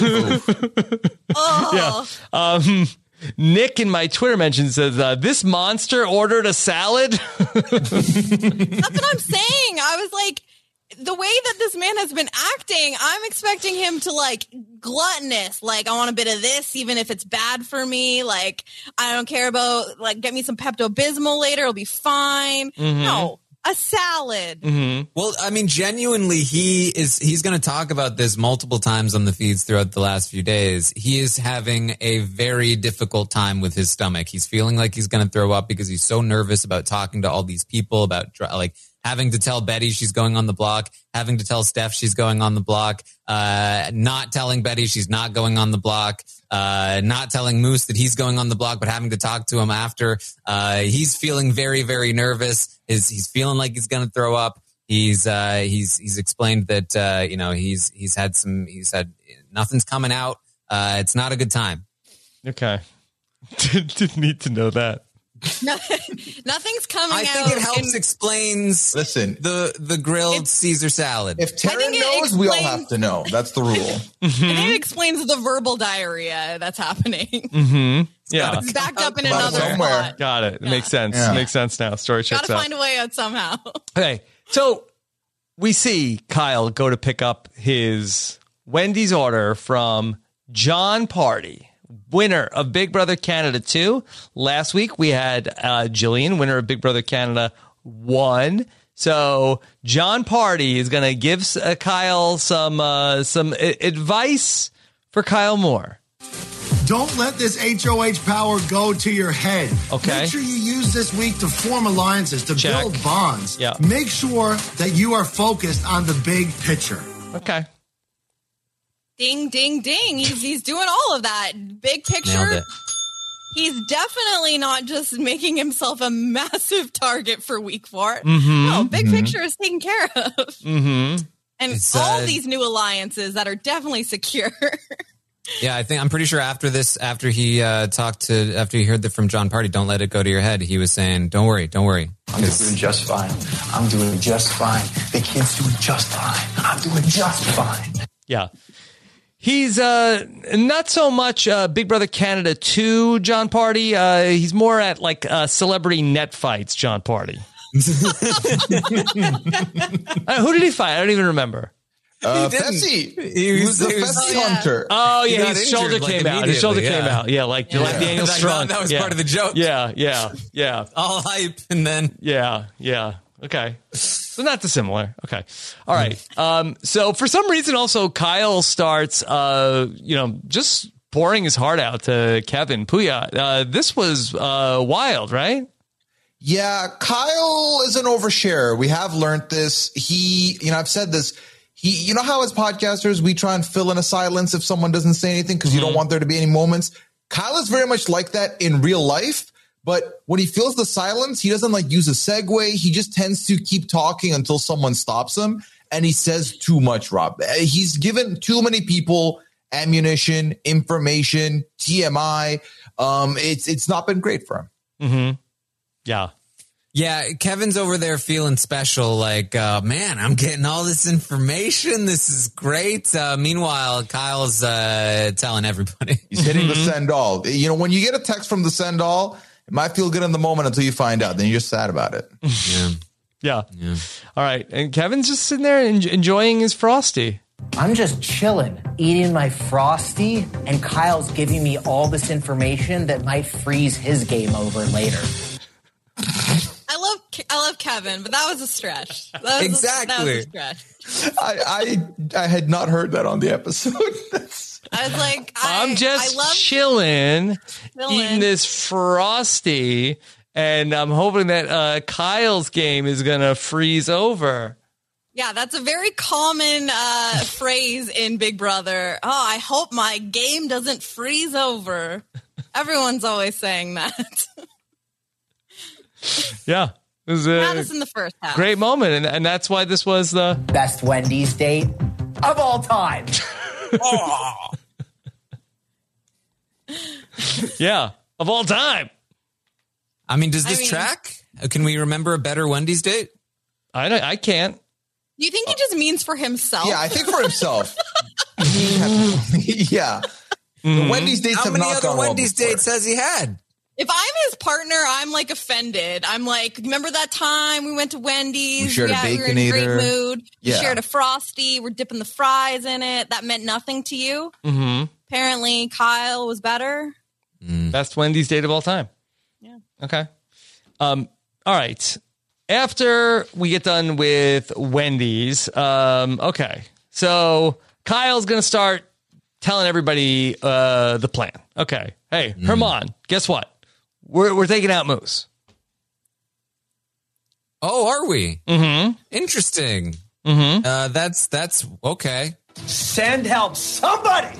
ranch. Yeah. Nick in my Twitter mention says, this monster ordered a salad. That's what I'm saying. I was like, the way that this man has been acting, I'm expecting him to gluttonous. Like, I want a bit of this, even if it's bad for me. Like, I don't care about, get me some Pepto-Bismol later. It'll be fine. Mm-hmm. No, a salad. Mm-hmm. Well, I mean, genuinely, he's going to talk about this multiple times on the feeds throughout the last few days. He is having a very difficult time with his stomach. He's feeling like he's going to throw up because he's so nervous about talking to all these people, about having to tell Betty she's going on the block, having to tell Steph she's going on the block, not telling Betty she's not going on the block, not telling Moose that he's going on the block, but having to talk to him after. He's feeling very, very nervous. He's feeling like he's going to throw up. He's explained that, he's had nothing's coming out. It's not a good time. Okay. Didn't need to know that. Nothing's coming out. I think it helps explains the grilled Caesar salad. If Taryn knows, we all have to know. That's the rule. I think it explains the verbal diarrhea that's happening. Mm-hmm. Yeah. It's backed up in another spot. Got it. Yeah. Makes sense. Yeah. Makes sense now. Story checks out. Gotta find a way out somehow. Okay. So we see Kyle go to pick up his Wendy's order from John Party, winner of Big Brother Canada 2. Last week we had Jillian, winner of Big Brother Canada 1. So John Party is going to give Kyle some advice for Kyle Moore. Don't let this HOH power go to your head. Okay. Make sure you use this week to form alliances, to build bonds. Yeah. Make sure that you are focused on the big picture. Okay. Ding, ding, ding. He's doing all of that. Big picture. He's definitely not just making himself a massive target for week 4. Mm-hmm. No, big picture is taken care of. Mm-hmm. And all these new alliances that are definitely secure. Yeah, I'm pretty sure after he heard that from John Party, don't let it go to your head. He was saying, don't worry. I'm doing just fine. I'm doing just fine. The kid's doing just fine. I'm doing just fine. Yeah. He's not so much Big Brother Canada 2 John Party. He's more at like celebrity net fights John Party. Who did he fight? I don't even remember. Fessy. He was the Fessy hunter. Oh, yeah. His shoulder came out. His shoulder came out. Yeah, like Daniel Strong. That was part of the joke. Yeah. All hype and then. Yeah. Okay. So not dissimilar. Okay. All right. So for some reason also Kyle starts, just pouring his heart out to Kevin Puya. This was wild, right? Yeah. Kyle is an oversharer. We have learned this. I've said this. You know how as podcasters, we try and fill in a silence if someone doesn't say anything because you don't want there to be any moments. Kyle is very much like that in real life. But when he feels the silence, he doesn't use a segue. He just tends to keep talking until someone stops him. And he says too much, Rob. He's given too many people ammunition, information, TMI. It's not been great for him. Mm-hmm. Yeah. Yeah, Kevin's over there feeling special, like, man, I'm getting all this information. This is great. Meanwhile, Kyle's telling everybody. He's hitting the send all. When you get a text from the send all, it might feel good in the moment until you find out. Then you're just sad about it. Yeah. All right. And Kevin's just sitting there enjoying his Frosty. I'm just chilling, eating my Frosty, and Kyle's giving me all this information that might freeze his game over later. I love Kevin, but that was a stretch. Exactly. That was a stretch. I had not heard that on the episode. I was like, I'm just chilling, eating this Frosty, and I'm hoping that Kyle's game is going to freeze over. Yeah, that's a very common phrase in Big Brother. Oh, I hope my game doesn't freeze over. Everyone's always saying that. Yeah. It was this in the first half. Great moment, and that's why this was the best Wendy's date of all time. Yeah, of all time. I mean, does this track? Can we remember a better Wendy's date? I can't. Do you think he just means for himself? Yeah, I think for himself. Yeah. The Wendy's dates have not gone well. How many other Wendy's dates has he had? If I'm his partner, I'm like offended. I'm like, remember that time we went to Wendy's? We shared a Baconator. We were in a great mood. Yeah. We shared a Frosty. We're dipping the fries in it. That meant nothing to you. Mm-hmm. Apparently, Kyle was better. Best Wendy's date of all time. Yeah. Okay. All right. After we get done with Wendy's, okay. So Kyle's going to start telling everybody the plan. Okay. Hey, Herman, guess what? We're taking out Moose. Oh, are we? Mm-hmm. Interesting. Mm-hmm. That's okay. Send help, somebody.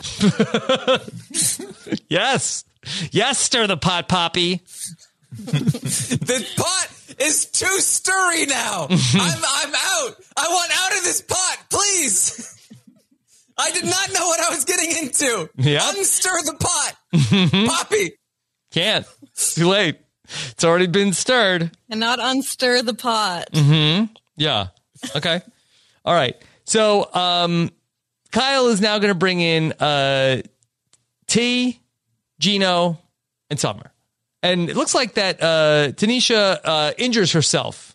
Yes, stir the pot, Poppy. The pot is too stirry now. I'm out. I want out of this pot, please. I did not know what I was getting into. Yep. Unstir the pot. Poppy. Can't. It's too late. It's already been stirred. And not unstir the pot. Yeah. Okay. All right. So Kyle is now going to bring in T, Gino, and Summer. And it looks like that Tanisha injures herself.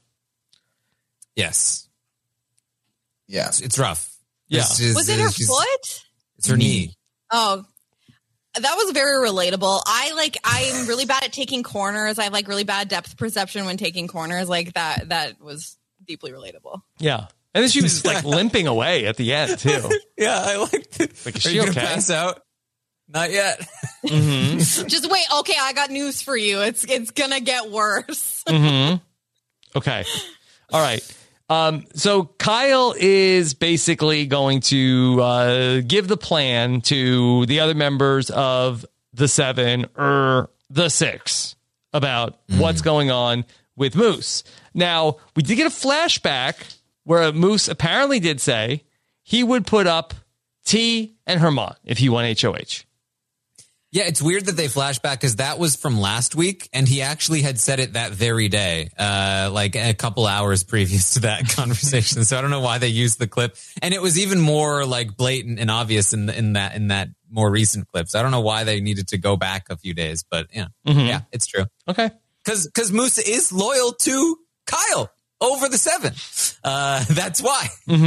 Yes. Yeah. It's rough. Yeah. Was it her foot? It's her knee. Oh, that was very relatable. I'm really bad at taking corners. I have like really bad depth perception when taking corners. Like that was deeply relatable. Yeah. And then she was like limping away at the end too. Yeah, I liked it. Like, is Are she you gonna okay? pass out? Not yet. Just wait. Okay, I got news for you. It's gonna get worse. Okay. All right. So Kyle is basically going to give the plan to the other members of the 7 or the 6 about what's going on with Moose. Now, we did get a flashback where Moose apparently did say he would put up T and Herman if he won HOH. Yeah, it's weird that they flash back because that was from last week, and he actually had said it that very day, like a couple hours previous to that conversation. So I don't know why they used the clip, and it was even more like blatant and obvious in that more recent clip. So I don't know why they needed to go back a few days, but yeah, yeah, it's true. Okay, because Moose is loyal to Kyle over the 7. That's why.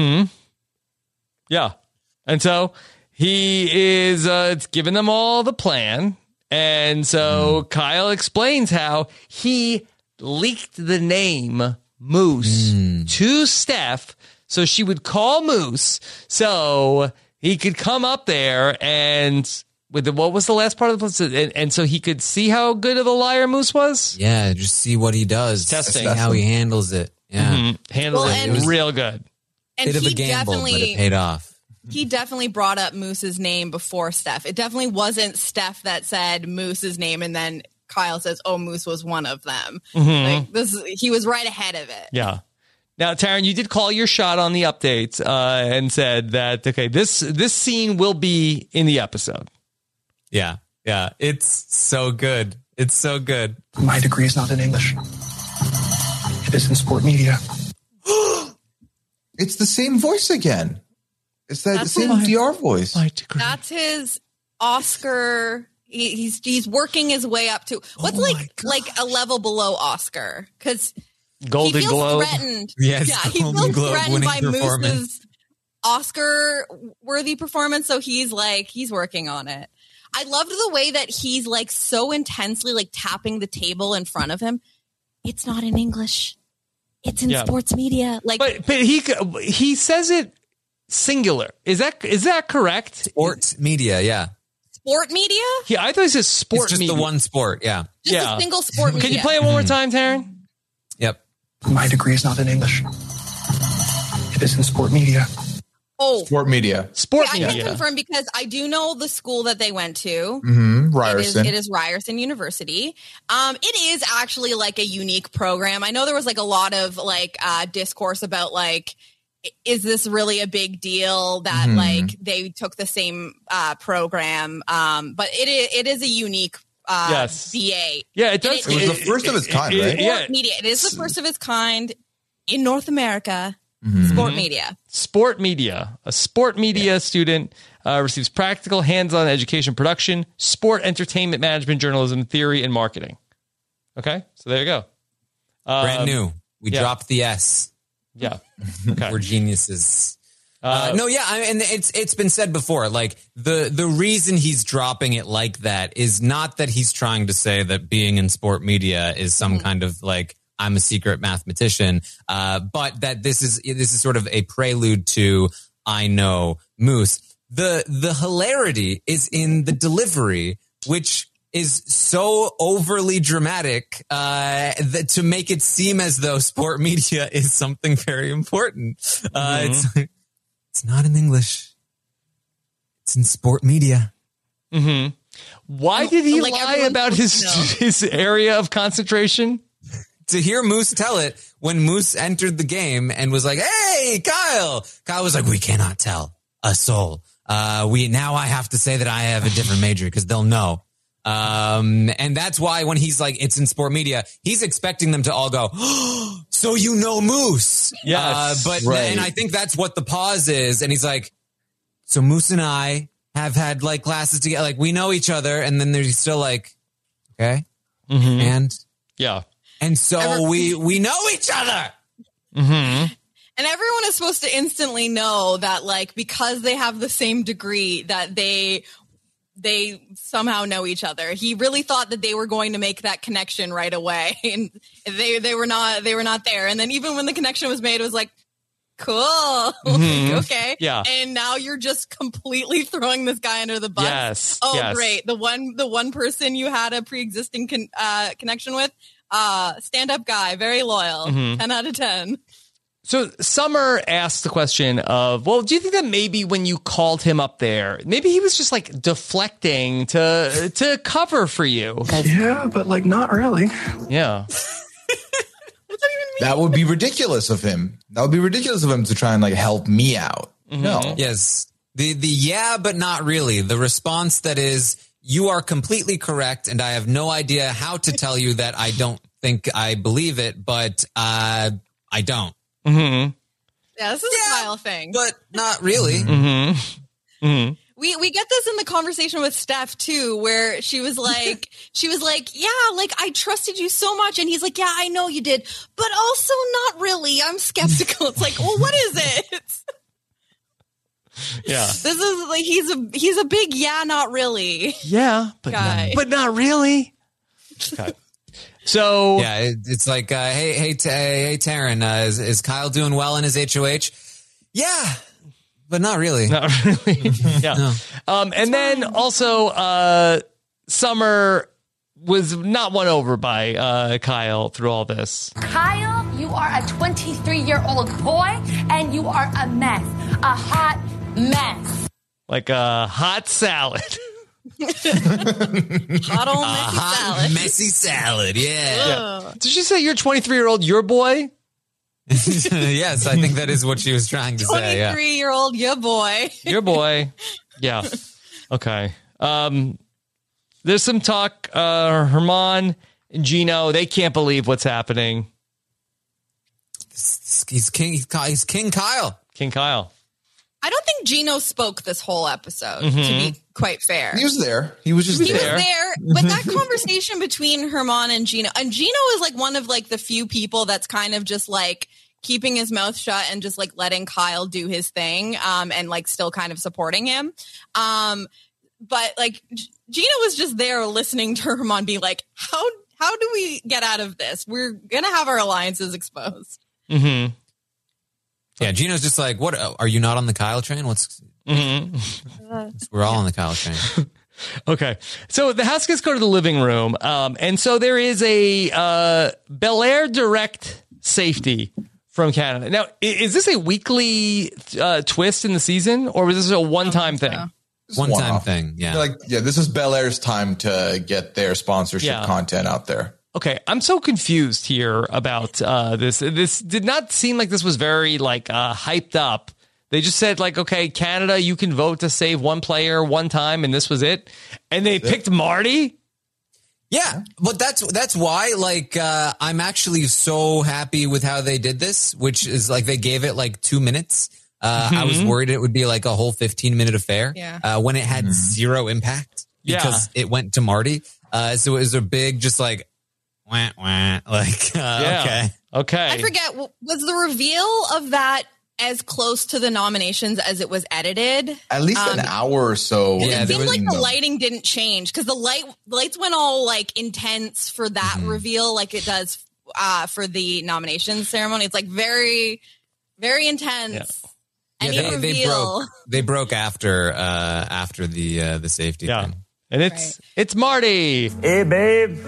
Yeah, and so he is giving them all the plan. And so Kyle explains how he leaked the name Moose to Steph so she would call Moose so he could come up there and what was the last part of the plan? And so he could see how good of a liar Moose was? Yeah, just see what he does. Testing. See how he handles it. Yeah. Handled it real good. And Bit of a gamble, but it paid off. He definitely brought up Moose's name before Steph. It definitely wasn't Steph that said Moose's name and then Kyle says, oh, Moose was one of them. Like he was right ahead of it. Yeah. Now, Taryn, you did call your shot on the updates and said that, okay, this scene will be in the episode. Yeah. Yeah. It's so good. It's so good. My degree is not in English. It is in sport media. It's the same voice again. It's the same DR voice. That's his Oscar. He's working his way up to what's like a level below Oscar because Golden he feels Globe. Threatened. Yes, yeah, he feels threatened by Moose's Oscar-worthy performance. So he's working on it. I loved the way that he's like so intensely like tapping the table in front of him. It's not in English. It's in sports media. Like, but he says it singular. Is that correct? Sports media, yeah. Sport media? Yeah, I thought it says sport it's just media. the one sport, yeah. Just a single sport media. Can you play it one more time, Taryn? Yep. My degree is not in English. It is in sport media. Oh. Sport media. Sport media. I media. can confirm because I do know the school that they went to. Ryerson. It is Ryerson University. It is actually like a unique program. I know there was like a lot of like discourse about like, is this really a big deal that like they took the same program? But it is a unique BA. Yeah, it does. It was the first of its kind, right? Sport media. It is the first of its kind in North America. Sport media. Sport media. A sport media student receives practical hands-on education production, sport entertainment management, journalism, theory, and marketing. Okay, so there you go. Brand new. We dropped the S. Yeah. Okay. We're geniuses. And it's been said before, like the reason he's dropping it like that is not that he's trying to say that being in sport media is some kind of like, I'm a secret mathematician, but that this is sort of a prelude to I know Moose. The hilarity is in the delivery, which is so overly dramatic that to make it seem as though sport media is something very important. It's not in English. It's in sport media. Why did he lie about his area of concentration? To hear Moose tell it when Moose entered the game and was like, hey, Kyle was like, we cannot tell a soul I have to say that I have a different major because they'll know. And that's why when he's like, it's in sport media, he's expecting them to all go, oh, so you know Moose. Yes. And I think that's what the pause is. And he's like, so Moose and I have had like classes together. Like we know each other. And then there's still like, okay. Mm-hmm. And so we know each other. Mm-hmm. And everyone is supposed to instantly know that, like, because they have the same degree, that they somehow know each other. He really thought that they were going to make that connection right away, and they were not there. And then even when the connection was made, it was like, cool, Mm-hmm. Okay, yeah. And now you're just completely throwing this guy under the bus. Yes. Oh, yes. Great. The one person you had a pre-existing connection with, stand-up guy, very loyal, 10 out of 10. So Summer asked the question of, well, do you think that maybe when you called him up there, maybe he was just like deflecting to cover for you? Yeah, but like not really. Yeah. That would be ridiculous of him. That would be ridiculous of him to try and like help me out. Mm-hmm. No. Yes. The yeah, but not really. The response that is, you are completely correct, and I have no idea how to tell you that I don't think I believe it, but I don't. Mm-hmm. Yeah, this is a Kyle thing. But not really. Mm-hmm. Mm-hmm. We get this in the conversation with Steph too, where she was like, yeah, like I trusted you so much. And he's like, yeah, I know you did, but also not really. I'm skeptical. It's like, well, what is it? Yeah. This is like, he's a big, yeah, not really. Yeah. Guy. But not really. Okay. So yeah, it's like, hey, Taryn, is Kyle doing well in his HOH? Yeah, but not really. Not really. Yeah. No. And then also, Summer was not won over by Kyle through all this. Kyle, you are a 23-year-old boy, and you are a mess, a hot mess. Like a hot salad. Hot old messy salad. Messy salad, yeah. Did she say you're a 23-year-old your boy? Yes, I think that is what she was trying to say. 23-year-old your boy. Your boy. Yeah. Okay. There's some talk. Herman and Gino, they can't believe what's happening. He's King Kyle. King Kyle. I don't think Gino spoke this whole episode, to be quite fair. He was there. He was just there. He was there, but that conversation between Herman and Gino is like one of like the few people that's kind of just like keeping his mouth shut and just like letting Kyle do his thing, and like still kind of supporting him. But like Gino was just there listening to Herman be like, how do we get out of this? We're gonna have our alliances exposed. Mm-hmm. Yeah, Gino's just like, what? Are you not on the Kyle train? We're all on the Kyle train. Okay. So the house gets go to the living room. And so there is a Bel Air Direct safety from Canada. Now, is this a weekly twist in the season, or was this a one-time thing? One-time thing, yeah. This is Bel Air's time to get their sponsorship content out there. Okay, I'm so confused here about this. This did not seem like this was very like hyped up. They just said like, okay, Canada, you can vote to save one player one time, and this was it. And they picked Marty. Yeah, but that's why like I'm actually so happy with how they did this, which is like they gave it like 2 minutes. I was worried it would be like a whole 15-minute affair when it had zero impact because it went to Marty. So it was a big just like. Wah, wah, like, okay. I forget, was the reveal of that as close to the nominations as it was edited? At least an hour or so. Yeah, it seemed like the lighting didn't change because the lights went all like intense for that reveal, like it does for the nominations ceremony. It's like very, very intense. Yeah. They broke after the safety thing. And it's Marty. Hey, babe.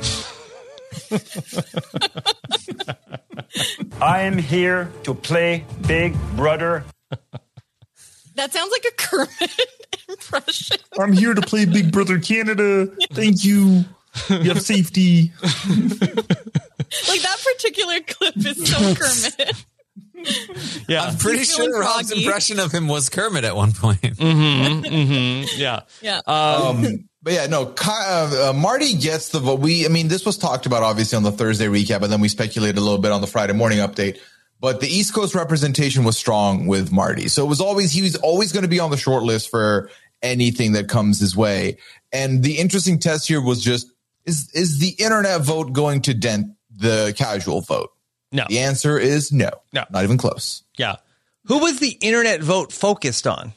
I am here to play Big Brother. That sounds like a Kermit impression. I'm here to play Big Brother Canada. Thank you. You have safety. Like that particular clip is so Kermit. Yeah. I'm pretty sure Rob's impression of him was Kermit at one point. Yeah. Yeah. But yeah, no, Marty gets the vote. This was talked about obviously on the Thursday recap, and then we speculated a little bit on the Friday morning update. But the East Coast representation was strong with Marty. So he was always going to be on the short list for anything that comes his way. And the interesting test here was just, is the internet vote going to dent the casual vote? No. The answer is no. No. Not even close. Yeah. Who was the internet vote focused on?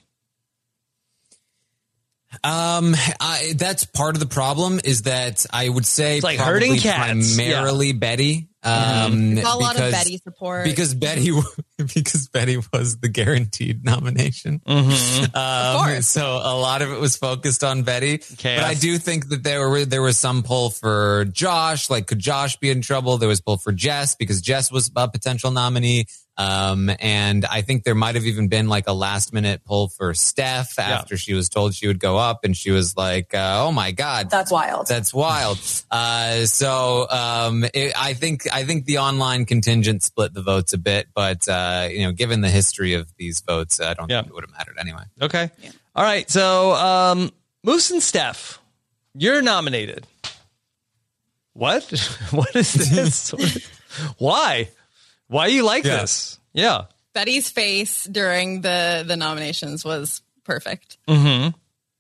That's part of the problem is that I would say it's like probably herding cats. primarily Betty. A lot of Betty support because Betty was the guaranteed nomination. Of course. So a lot of it was focused on Betty. Chaos. But I do think that there was some pull for Josh. Like, could Josh be in trouble? There was pull for Jess because Jess was a potential nominee. And I think there might have even been like a last minute pull for Steph after she was told she would go up, and she was like, "Oh my God, That's wild." That's wild." I think the online contingent split the votes a bit, but given the history of these votes, I don't think it would have mattered anyway. Okay. Yeah. All right. So, Moose and Steph, you're nominated. What? What is this? Why? Why do you like this? Yeah. Betty's face during the nominations was perfect. Big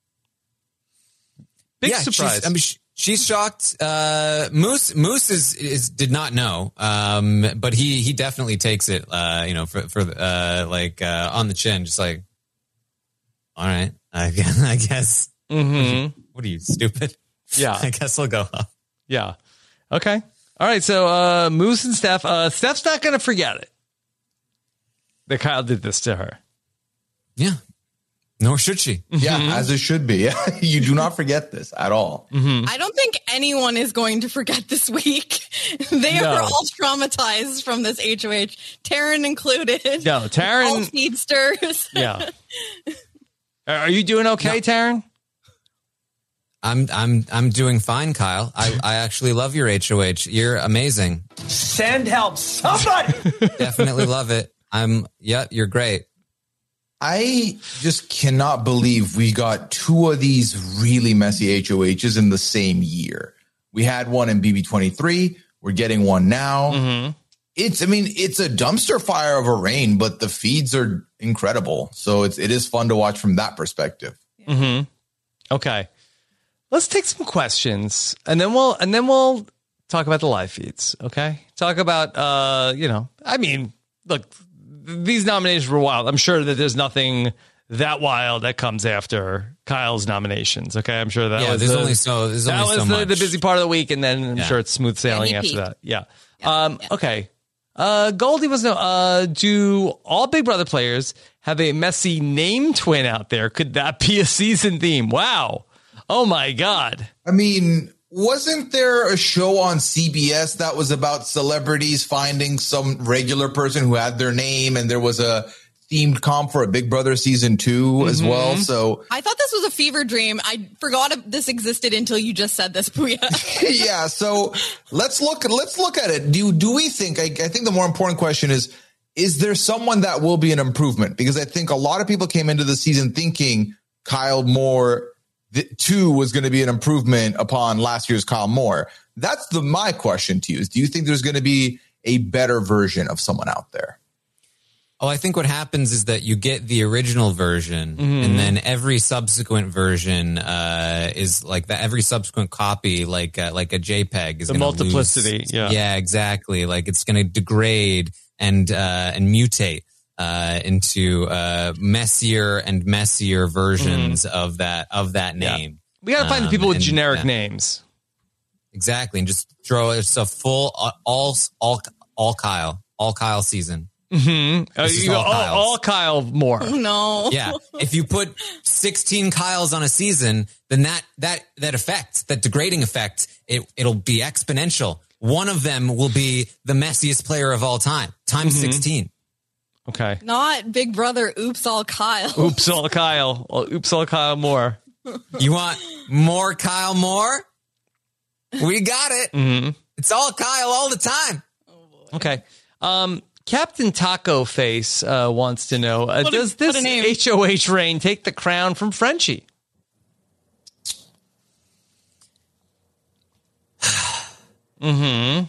surprise. She's shocked. Moose is did not know, but he definitely takes it. On the chin, just like, all right, I guess. What are you, stupid? Yeah, I guess I'll go up. Yeah. Okay. All right, so Moose and Steph. Steph's not going to forget it that Kyle did this to her. Yeah, nor should she. Yeah, as it should be. You do not forget this at all. I don't think anyone is going to forget this week. They are all traumatized from this HOH, Taryn included. No, Taryn. All feedsters. Yeah. Are you doing okay, Taryn? I'm doing fine, Kyle. I actually love your HOH. You're amazing. Send help, somebody. Definitely love it. You're great. I just cannot believe we got two of these really messy HOHs in the same year. We had one in BB23. We're getting one now. It's a dumpster fire of a reign, but the feeds are incredible. So it is fun to watch from that perspective. Okay. Let's take some questions, and then we'll talk about the live feeds. Okay, talk about look, these nominations were wild. I'm sure that there's nothing that wild that comes after Kyle's nominations. Okay, I'm sure that was the busy part of the week, and then I'm sure it's smooth sailing after that. Yeah. Okay. Goldie was do all Big Brother players have a messy name twin out there? Could that be a season theme? Wow. Oh, my God. I mean, wasn't there a show on CBS that was about celebrities finding some regular person who had their name, and there was a themed comp for a Big Brother season 2 as well? So I thought this was a fever dream. I forgot this existed until you just said this, Booyah. Yeah. So let's look at it. Do we think, I think the more important question is there someone that will be an improvement? Because I think a lot of people came into the season thinking Kyle Moore 2 was going to be an improvement upon last year's Kyle Moore. That's my question to you is, do you think there's going to be a better version of someone out there? Oh, I think what happens is that you get the original version, and then every subsequent version is like that. Every subsequent copy, like a JPEG, is the multiplicity. Lose. Yeah, exactly. Like it's going to degrade and mutate into messier and messier versions of that name. We got to find the people with generic names. Exactly, and just throw it's a full all Kyle season. All Kyle Moore. Oh, no. Yeah, if you put 16 Kyles on a season, then that effect, that degrading effect, it'll be exponential. One of them will be the messiest player of all time, times 16. Okay. Not Big Brother. Oops, all Kyle. Oops, all Kyle. Oops, all Kyle Moore. You want more Kyle Moore? We got it. It's all Kyle all the time. Okay. Captain Taco Face wants to know, does this HOH reign take the crown from Frenchie? Maybe.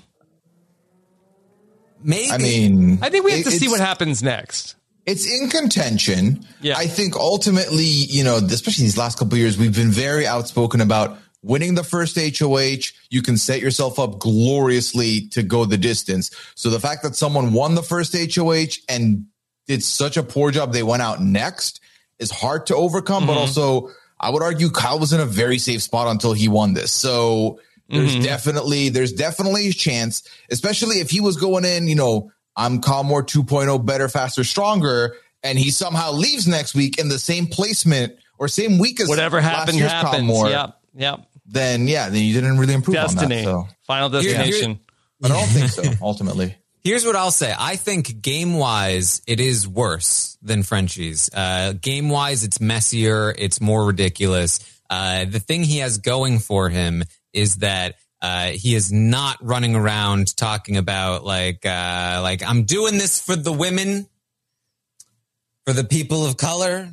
I mean, I think we have to see what happens next. It's in contention. Yeah. I think ultimately, especially these last couple of years, we've been very outspoken about winning the first HOH. You can set yourself up gloriously to go the distance. So the fact that someone won the first HOH and did such a poor job, they went out next, is hard to overcome. But also, I would argue Kyle was in a very safe spot until he won this. So there's definitely a chance, especially if he was going in, I'm Kyle Moore 2.0, better, faster, stronger, and he somehow leaves next week in the same placement or same week as whatever happened happens. Kyle Moore, yep. Then you didn't really improve Destiny. On that. So. Final destination. But I don't think so, ultimately. Here's what I'll say. I think game-wise, it is worse than Frenchie's. Game-wise, it's messier. It's more ridiculous. The thing he has going for him is that he is not running around talking about like I'm doing this for the women, for the people of color.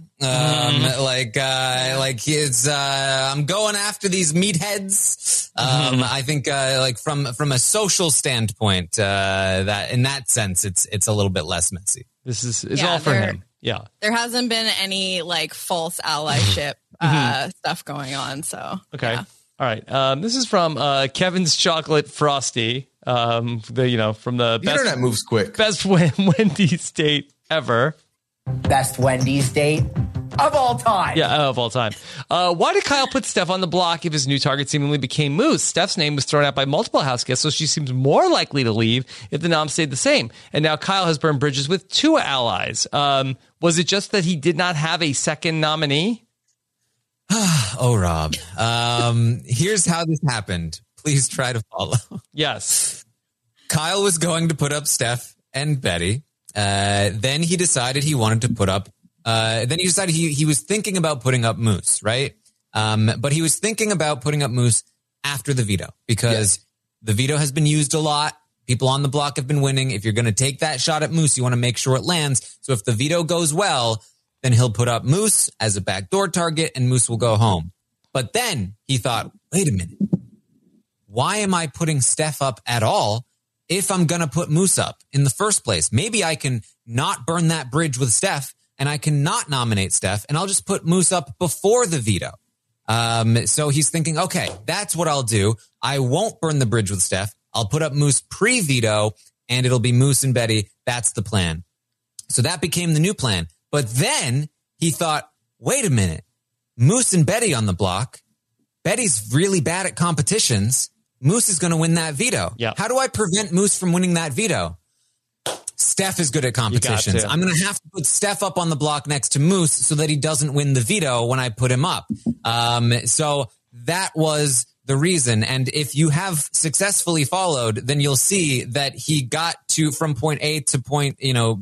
Like he's I'm going after these meatheads. I think from a social standpoint, that in that sense, it's a little bit less messy. This is all for him. Yeah, there hasn't been any like false allyship stuff going on. So okay. Yeah. All right. This is from Kevin's Chocolate Frosty. From the best, internet moves quick. Best Wendy's date ever. Best Wendy's date of all time. Yeah, of all time. Why did Kyle put Steph on the block if his new target seemingly became Moose? Steph's name was thrown out by multiple house guests, so she seems more likely to leave if the nom stayed the same. And now Kyle has burned bridges with two allies. Was it just that he did not have a second nominee? Oh, Rob. Here's how this happened. Please try to follow. Yes. Kyle was going to put up Steph and Betty. Then he decided he wanted to put up. Then he decided he was thinking about putting up Moose, right? But he was thinking about putting up Moose after the veto because the veto has been used a lot. People on the block have been winning. If you're going to take that shot at Moose, you want to make sure it lands. So if the veto goes well, then he'll put up Moose as a backdoor target and Moose will go home. But then he thought, wait a minute. Why am I putting Steph up at all if I'm going to put Moose up in the first place? Maybe I can not burn that bridge with Steph and I can not nominate Steph and I'll just put Moose up before the veto. So he's thinking, okay, that's what I'll do. I won't burn the bridge with Steph. I'll put up Moose pre-veto and it'll be Moose and Betty. That's the plan. So that became the new plan. But then he thought, wait a minute, Moose and Betty on the block. Betty's really bad at competitions. Moose is going to win that veto. Yeah. How do I prevent Moose from winning that veto? Steph is good at competitions. I'm going to have to put Steph up on the block next to Moose so that he doesn't win the veto when I put him up. So that was the reason. And if you have successfully followed, then you'll see that he got from point A to point,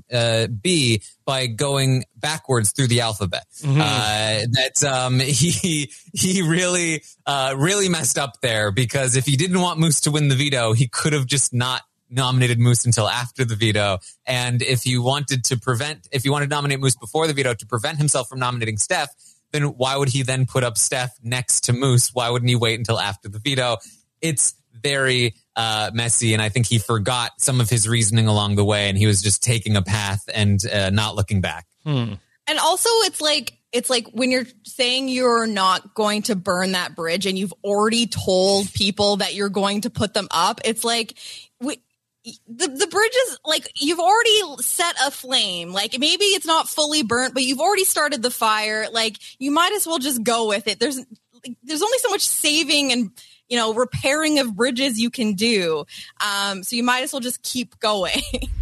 B by going backwards through the alphabet. He really messed up there because if he didn't want Moose to win the veto, he could have just not nominated Moose until after the veto. And if you wanted to nominate Moose before the veto to prevent himself from nominating Steph, then why would he then put up Steph next to Moose? Why wouldn't he wait until after the veto? It's very messy, and I think he forgot some of his reasoning along the way, and he was just taking a path and not looking back. And also, it's like when you're saying you're not going to burn that bridge and you've already told people that you're going to put them up. It's like the bridge is like you've already set a flame. Like maybe it's not fully burnt, but you've already started the fire. Like you might as well just go with it. There's only so much saving and repairing of bridges you can do. So you might as well just keep going.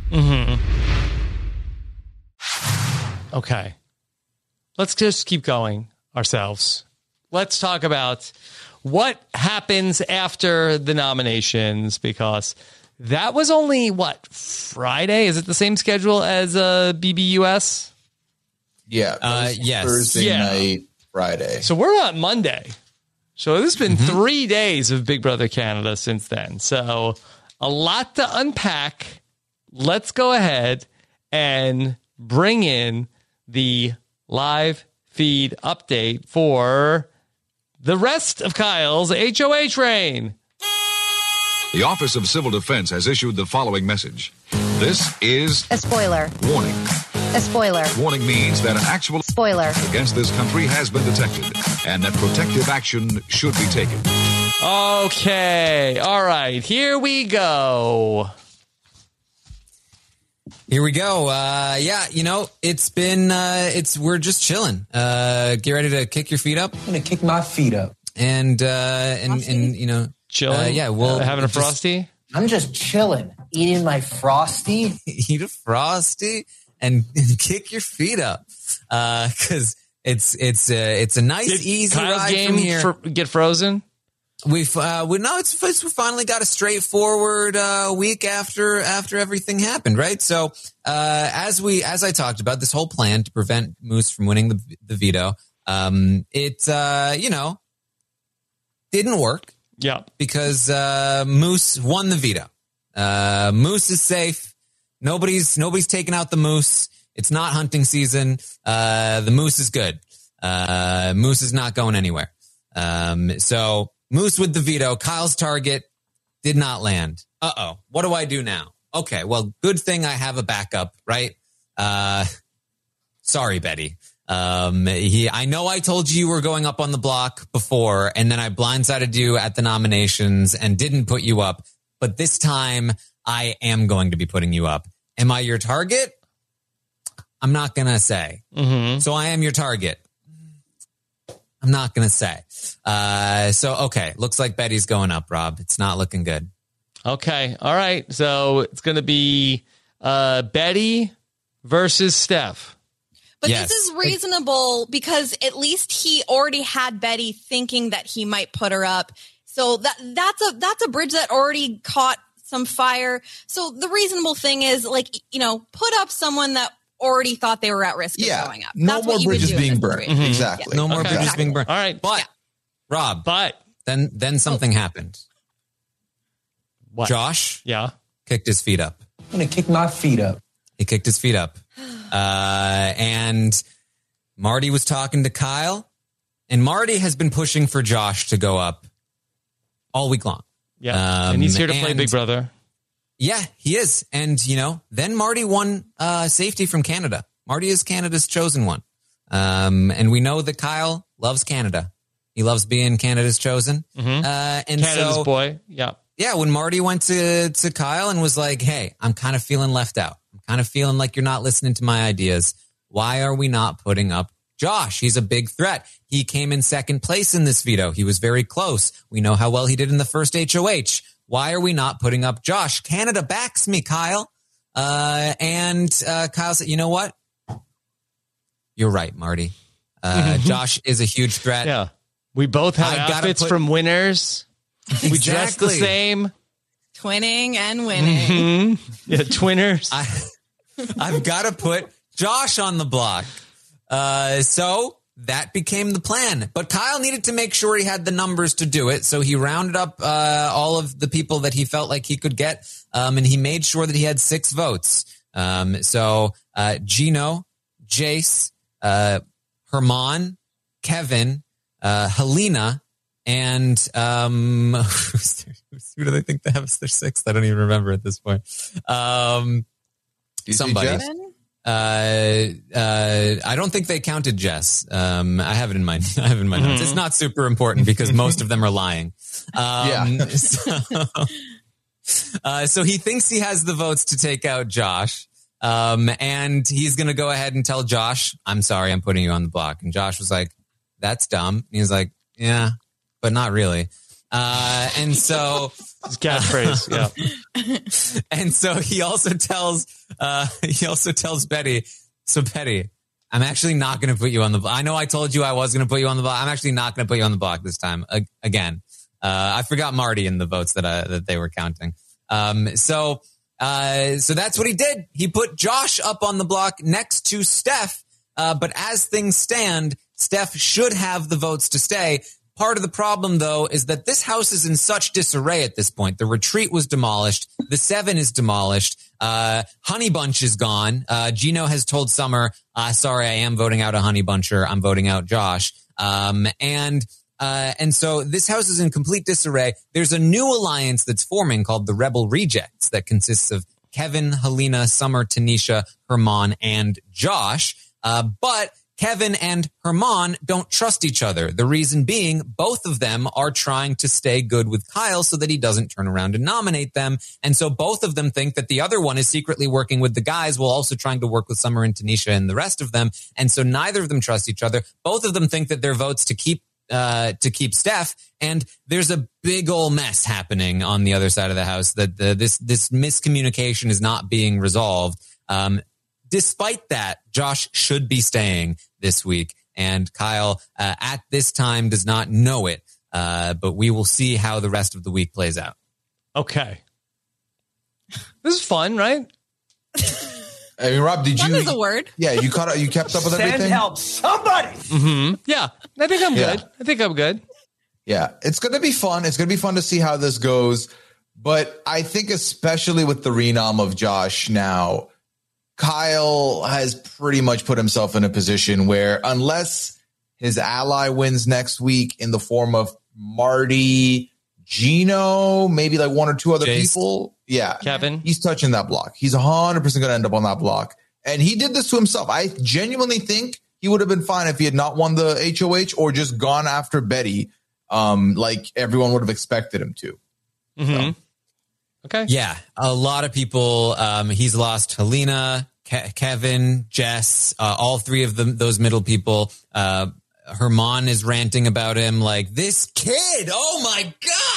Okay. Let's just keep going ourselves. Let's talk about what happens after the nominations, because that was only, Friday? Is it the same schedule as BBUS? Yeah. Yes. Thursday night, Friday. So we're on Monday. So there's been 3 days of Big Brother Canada since then. So a lot to unpack. let's go ahead and bring in the live feed update for the rest of Kyle's HOH reign. The Office of Civil Defense has issued the following message. This is a spoiler. Warning. A spoiler. Warning means that an actual spoiler against this country has been detected and that protective action should be taken. Okay. All right. Here we go. Here we go. It's been, we're just chilling. Get ready to kick your feet up. I'm going to kick my feet up. And chilling. Having a Frosty. I'm just chilling, eating my Frosty. Eat a Frosty and kick your feet up. Cause it's a nice, easy Kyle's ride game from here. Get frozen. We finally got a straightforward week after everything happened, right? So as I talked about, this whole plan to prevent Moose from winning the veto, didn't work. Yeah, because Moose won the veto. Moose is safe. Nobody's taking out the Moose. It's not hunting season. The Moose is good. Moose is not going anywhere. So Moose with the veto. Kyle's target did not land. Uh-oh. What do I do now? Okay, well, good thing I have a backup, right? Sorry, Betty. I know I told you were going up on the block before, and then I blindsided you at the nominations and didn't put you up. But this time I am going to be putting you up. Am I your target? I'm not going to say. Mm-hmm. So I am your target. I'm not going to say. Okay. Looks like Betty's going up, Rob. It's not looking good. Okay. All right. So it's going to be Betty versus Steph. But This is reasonable because at least he already had Betty thinking that he might put her up. So that's a bridge that already caught some fire. So the reasonable thing is put up someone that already thought they were at risk of going up. No That's more what you would bridges do being burned. Mm-hmm. Exactly. No more bridges being burned. All right. But Rob, then something happened. What? Josh kicked his feet up. I'm going to kick my feet up. He kicked his feet up. And Marty was talking to Kyle, and Marty has been pushing for Josh to go up all week long. Yeah. And he's here to play Big Brother. Yeah, he is. And, then Marty won safety from Canada. Marty is Canada's chosen one. And we know that Kyle loves Canada. He loves being Canada's chosen. Mm-hmm. And Canada's boy. Yeah. Yeah, when Marty went to Kyle and was like, hey, I'm kind of feeling left out. I'm kind of feeling like you're not listening to my ideas. Why are we not putting up Josh? He's a big threat. He came in second place in this veto. He was very close. We know how well he did in the first HOH. Why are we not putting up Josh? Canada backs me, Kyle. And Kyle said, you know what? You're right, Marty. Josh is a huge threat. Yeah. We both have outfits from winners. Exactly. We dress the same. Twinning and winning. Mm-hmm. Yeah, twinners. I've got to put Josh on the block. So that became the plan. But Kyle needed to make sure he had the numbers to do it. So he rounded up all of the people that he felt like he could get. And he made sure that he had 6 votes. So Gino, Jace, Herman, Kevin, Helena, and who do they think they have as their 6th? I don't even remember at this point. Somebody. I don't think they counted Jess. I have it in my notes. It's not super important because most of them are lying. So he thinks he has the votes to take out Josh. And he's going to go ahead and tell Josh, I'm sorry, I'm putting you on the block. And Josh was like, that's dumb. And he's like, yeah, but not really. And so his catchphrase, yeah. And so he also tells Betty, so Betty, I'm actually not going to put you on the block. I know I told you I was going to put you on the block. I'm actually not going to put you on the block this time again. I forgot Marty in the votes that they were counting. So that's what he did. He put Josh up on the block next to Steph. But as things stand, Steph should have the votes to stay. Part of the problem, though, is that this house is in such disarray at this point. The retreat was demolished. The 7 is demolished. Honey Bunch is gone. Gino has told Summer, sorry, I am voting out a Honey Buncher. I'm voting out Josh. And so this house is in complete disarray. There's a new alliance that's forming called the Rebel Rejects that consists of Kevin, Helena, Summer, Tanisha, Herman, and Josh. But Kevin and Herman don't trust each other. The reason being, both of them are trying to stay good with Kyle so that he doesn't turn around and nominate them. And so both of them think that the other one is secretly working with the guys while also trying to work with Summer and Tanisha and the rest of them. And so neither of them trust each other. Both of them think that their votes to keep Steph. And there's a big old mess happening on the other side of the house that this miscommunication is not being resolved. Despite that, Josh should be staying this week, and Kyle at this time does not know it, but we will see how the rest of the week plays out. Okay. This is fun, right? I mean, Rob, did fun you? Is a word. Yeah, you kept up with everything? Send help somebody. Mm-hmm. Yeah, I think I'm good. Yeah, it's going to be fun. It's going to be fun to see how this goes. But I think especially with the renom of Josh now, Kyle has pretty much put himself in a position where unless his ally wins next week in the form of Marty, Gino, maybe like one or two other people. Yeah. Kevin. He's touching that block. He's 100% going to end up on that block. And he did this to himself. I genuinely think he would have been fine if he had not won the HOH or just gone after Betty, like everyone would have expected him to. Mm-hmm. So. Okay. Yeah. A lot of people, he's lost Helena, Kevin, Jess, all three of them, those middle people. Herman is ranting about him like, this kid, oh my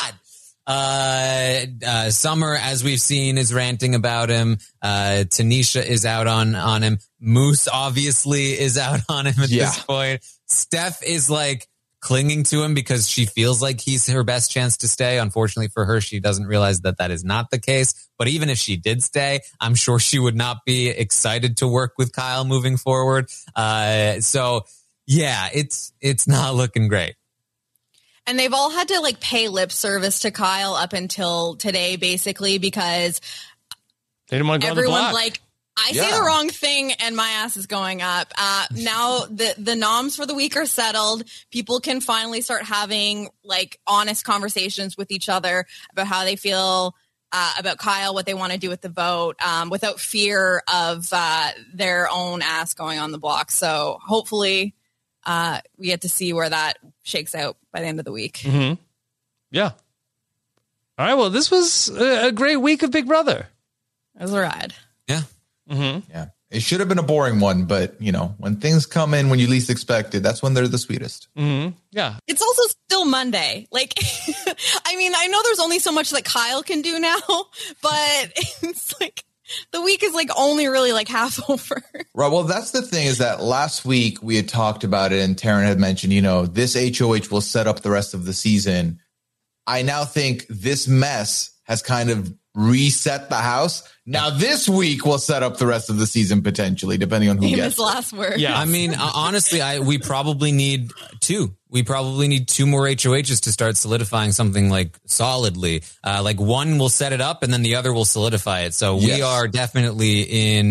God. Summer, as we've seen, is ranting about him. Tanisha is out on him. Moose obviously is out on him at this point. Steph is like clinging to him because she feels like he's her best chance to stay. Unfortunately for her, she doesn't realize that is not the case. But even if she did stay, I'm sure she would not be excited to work with Kyle moving forward. So yeah, it's not looking great. And they've all had to like pay lip service to Kyle up until today, basically, because they didn't want to go everyone's on the block. like, I say the wrong thing and my ass is going up. Now the noms for the week are settled. People can finally start having like honest conversations with each other about how they feel about Kyle, what they want to do with the vote, without fear of their own ass going on the block. So hopefully we get to see where that shakes out by the end of the week. Mm-hmm. Yeah. All right. Well, this was a great week of Big Brother. It was a ride. Yeah. Mm-hmm. Yeah. It should have been a boring one, but you know, when things come in when you least expect it, that's when they're the sweetest. Mm-hmm. Yeah. It's also still Monday. Like, I mean, I know there's only so much that Kyle can do now, but it's like the week is like only really like half over. Right. Well, that's the thing is that last week we had talked about it and Taryn had mentioned, you know, this HOH will set up the rest of the season. I now think this mess has kind of reset the house. Now this week will set up the rest of the season potentially, depending on who gets his last word. Yeah, I mean, honestly, we probably need two. We probably need two more HOHs to start solidifying something like solidly. Like one will set it up, and then the other will solidify it. So we are definitely in,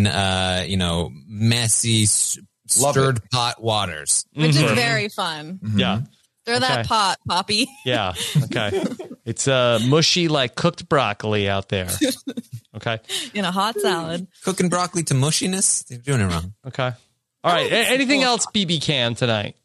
messy, stirred pot waters, which is very fun. Mm-hmm. Yeah. Throw that pot, Poppy. Yeah. Okay. It's mushy like cooked broccoli out there. Okay. In a hot salad. Cooking broccoli to mushiness? They're doing it wrong. Okay. All right. Anything else BB can tonight?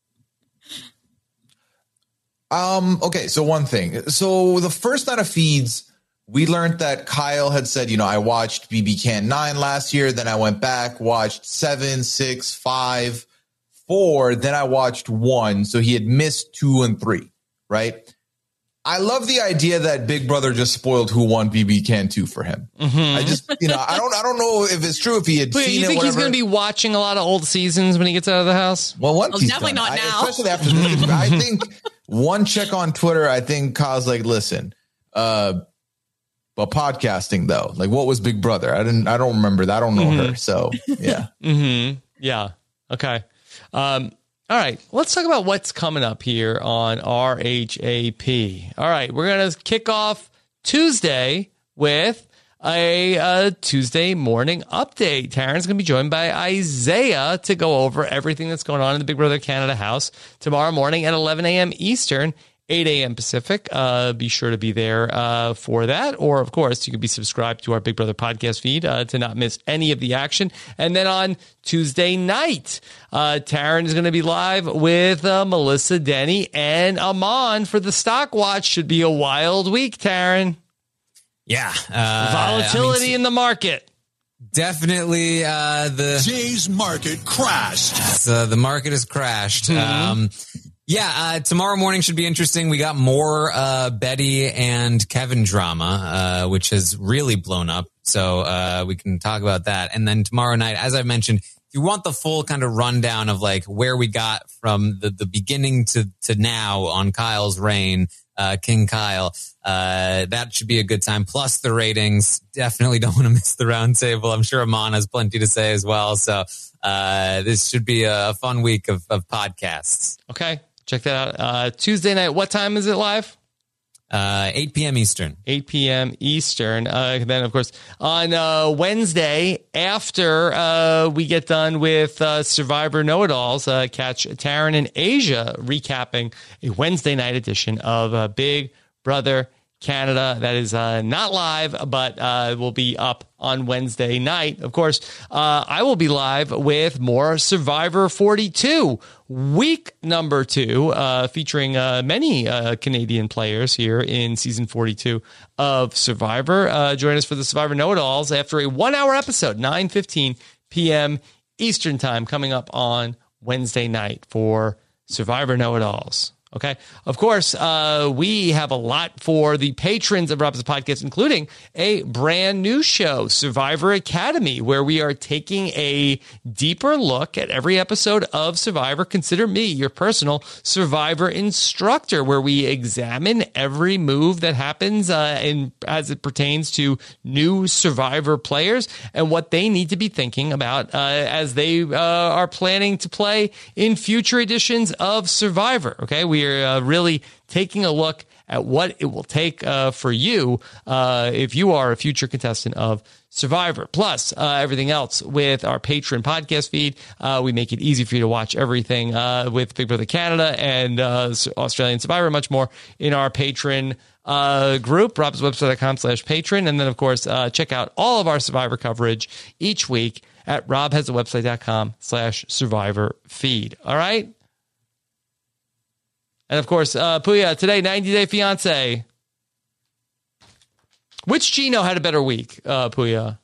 Okay. So one thing. So the first night of feeds, we learned that Kyle had said, you know, I watched BB Can 9 last year. Then I went back, watched 7, 6, 5, 4, then I watched 1. So he had missed 2 and 3, right? I love the idea that Big Brother just spoiled who won BB Can 2 for him. Mm-hmm. I just, I don't know if it's true, if he had seen it. You think he's going to be watching a lot of old seasons when he gets out of the house? Well, once he's definitely done, not now. Especially after this. I think one check on Twitter, I think Kyle's like, listen, but podcasting though, like what was Big Brother? I don't remember that. I don't know her. So yeah. Mm-hmm. Yeah. Okay. All right, let's talk about what's coming up here on RHAP. All right, we're going to kick off Tuesday with a Tuesday morning update. Taryn's going to be joined by Isaiah to go over everything that's going on in the Big Brother Canada house tomorrow morning at 11 a.m. Eastern, 8 a.m. Pacific. Be sure to be there for that. Or, of course, you can be subscribed to our Big Brother podcast feed to not miss any of the action. And then on Tuesday night, Taryn is going to be live with Melissa, Denny, and Amon for the Stock Watch. Should be a wild week, Taryn. Yeah. Volatility in the market. Definitely the Jay's market crashed. The market has crashed. Tomorrow morning should be interesting. We got more Betty and Kevin drama, which has really blown up. So we can talk about that. And then tomorrow night, as I mentioned, if you want the full kind of rundown of like where we got from the beginning to now on Kyle's reign, King Kyle, that should be a good time. Plus the ratings. Definitely don't want to miss the roundtable. I'm sure Amon has plenty to say as well. So this should be a fun week of podcasts. Okay. Check that out. Tuesday night, what time is it live? 8 p.m. Eastern. 8 p.m. Eastern. Then, of course, on Wednesday, after we get done with Survivor Know-It-Alls, catch Taryn and Asia recapping a Wednesday night edition of Big Brother Canada. That is not live, but will be up on Wednesday night. Of course, I will be live with more Survivor 42, week number 2, featuring many Canadian players here in season 42 of Survivor. Join us for the Survivor Know-It-Alls after a 1-hour episode, 9:15 p.m. Eastern time, coming up on Wednesday night for Survivor Know-It-Alls. Okay. Of course, we have a lot for the patrons of Rob's Podcast, including a brand new show, Survivor Academy, where we are taking a deeper look at every episode of Survivor. Consider me your personal Survivor instructor, where we examine every move that happens as it pertains to new Survivor players and what they need to be thinking about as they are planning to play in future editions of Survivor. Okay. We are really taking a look at what it will take for you if you are a future contestant of Survivor. Plus, everything else with our Patreon podcast feed. We make it easy for you to watch everything with Big Brother Canada and Australian Survivor, much more in our Patreon group, robhasawebsite.com/patron. And then, of course, check out all of our Survivor coverage each week at robhasawebsite.com/survivor feed. All right? And of course, Puya, today, 90 Day Fiance. Which Gino had a better week, Puya?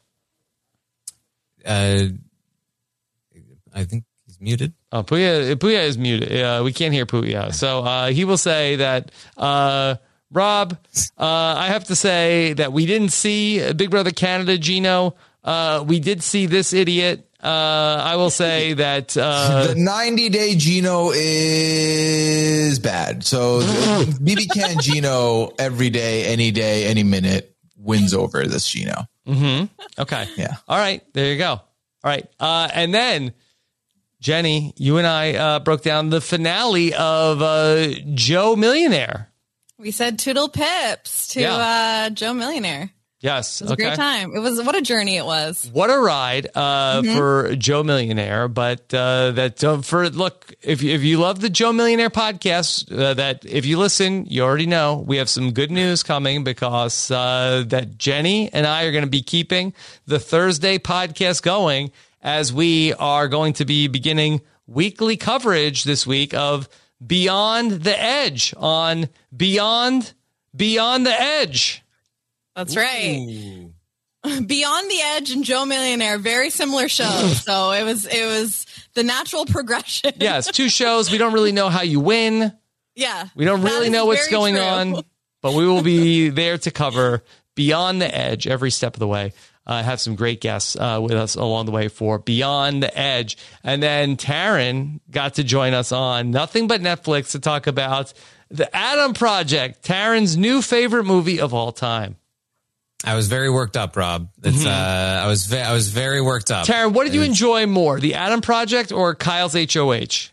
I think he's muted. Oh, Puya is muted. We can't hear Puya. So he will say that, Rob, I have to say that we didn't see Big Brother Canada, Gino. We did see this idiot. I will say that the 90-day Gino is bad. So BB Can Gino every day, any minute wins over this Gino. Okay. Yeah. All right. There you go. All right. And then Jenny, you and I broke down the finale of Joe Millionaire. We said toodle pips to Joe Millionaire. Yes. It was a great time. What a journey it was. What a ride for Joe Millionaire. But look, if you love the Joe Millionaire podcast, that if you listen, you already know we have some good news coming because that Jenny and I are going to be keeping the Thursday podcast going as we are going to be beginning weekly coverage this week of Beyond the Edge on Beyond the Edge. That's right. Ooh. Beyond the Edge and Joe Millionaire, very similar shows. So it was the natural progression. Yes, 2 shows. We don't really know how you win. Yeah. We don't really know what's going on, but we will be there to cover Beyond the Edge every step of the way. Have some great guests with us along the way for Beyond the Edge. And then Taryn got to join us on Nothing But Netflix to talk about The Adam Project, Taryn's new favorite movie of all time. I was very worked up, Rob. It's I was very worked up. Taryn, what did you enjoy more, The Adam Project or Kyle's HOH?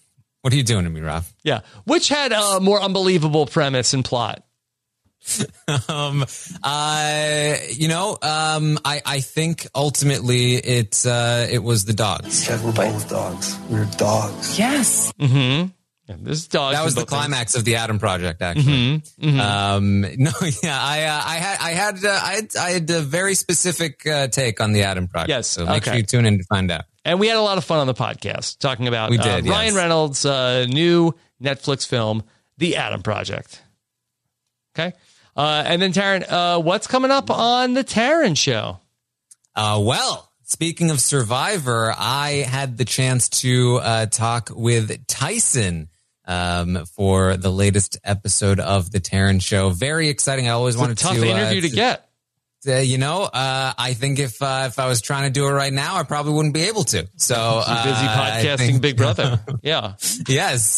What are you doing to me, Rob? Yeah. Which had a more unbelievable premise and plot? I think ultimately it was the dogs. Said we're both dogs. We're dogs. Yes. Mm-hmm. Yeah, this dog. That was the climax of the Adam Project, actually. Mm-hmm. Mm-hmm. I had a very specific take on the Adam Project. Yes. So make sure you tune in to find out. And we had a lot of fun on the podcast talking about we did, Ryan Reynolds' new Netflix film, The Adam Project. Okay. And then Taryn, what's coming up on the Taryn Show? Well, speaking of Survivor, I had the chance to talk with Tyson for the latest episode of the Taryn Show. Very exciting. I always wanted to. Tough interview to get. I think if I was trying to do it right now, I probably wouldn't be able to. So busy podcasting Big Brother. Yeah. Yes.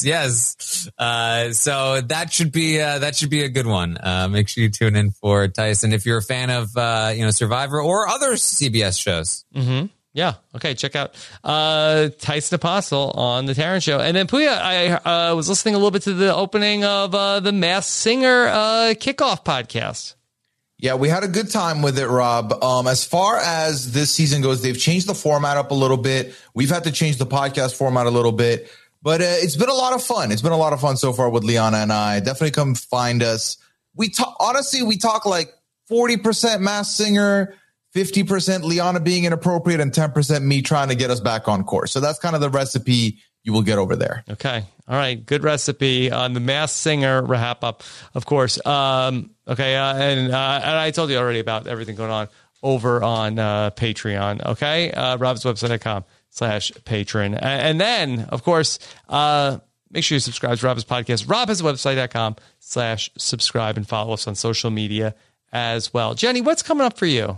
So that should be a good one. Make sure you tune in for Tyson if you're a fan of Survivor or other CBS shows. Mm-hmm. Yeah. Okay. Check out Tyson Apostle on the Taryn Show. And then Puya, I was listening a little bit to the opening of the Masked Singer kickoff podcast. Yeah, we had a good time with it, Rob. As far as this season goes, they've changed the format up a little bit. We've had to change the podcast format a little bit, but it's been a lot of fun. It's been a lot of fun so far with Liana and I. Definitely come find us. We talk like 40% Masked Singer, 50% Liana being inappropriate, and 10% me trying to get us back on course. So that's kind of the recipe you will get over there. Okay. All right. Good recipe on the Masked Singer wrap up, of course. Okay. And I told you already about everything going on over on Patreon. Okay. robswebsite.com/patron. And then, of course, make sure you subscribe to Rob's podcast, robswebsite.com/subscribe, and follow us on social media as well. Jenny, what's coming up for you?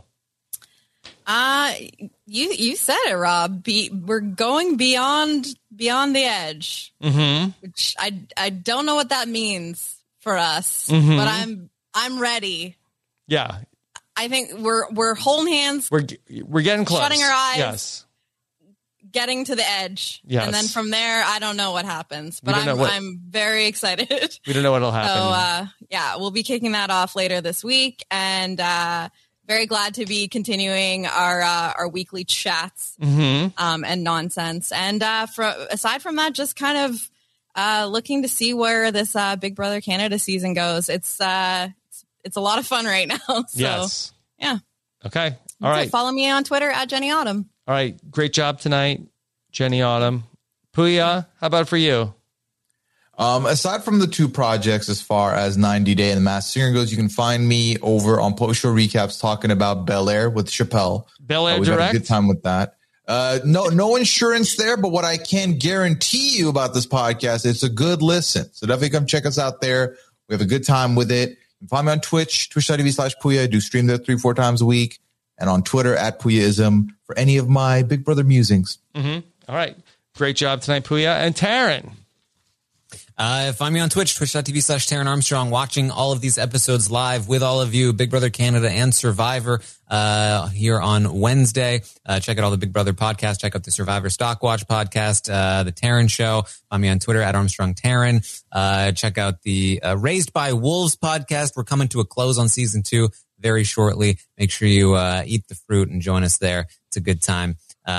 You said it, Rob. We're going beyond the edge. Mm-hmm. Which I don't know what that means for us, mm-hmm. but I'm ready. Yeah. I think we're holding hands. We're getting close. Shutting our eyes. Yes. Getting to the edge. Yes. And then from there, I don't know what happens, but I'm very excited. We don't know what'll happen. So, we'll be kicking that off later this week, and very glad to be continuing our weekly chats mm-hmm. And nonsense. And aside from that, just kind of looking to see where this Big Brother Canada season goes. It's a lot of fun right now. So, yes. Yeah. Okay. All right. Follow me on Twitter @Jenny Autumn. All right. Great job tonight, Jenny Autumn. Puya, how about for you? Aside from the two projects, as far as 90 Day and The Masked Singer goes, you can find me over on Post Show Recaps talking about Bel Air with Chappelle. Bel Air We've Direct? had a good time with that. No insurance there, but what I can guarantee you about this podcast, it's a good listen. So definitely come check us out there. We have a good time with it. You can find me on Twitch, twitch.tv/Puya. I do stream there 3-4 times a week. And on Twitter @Puyaism for any of my Big Brother musings. Mm-hmm. All right. Great job tonight, Puya. And Taryn. Find me on Twitch, twitch.tv/Taryn Armstrong, watching all of these episodes live with all of you, Big Brother Canada and Survivor, here on Wednesday. Check out all the Big Brother podcasts. Check out the Survivor Stockwatch podcast, the Taryn Show. Find me on Twitter @ArmstrongTaryn. Check out the Raised by Wolves podcast. We're coming to a close on season 2 very shortly. Make sure you eat the fruit and join us there. It's a good time.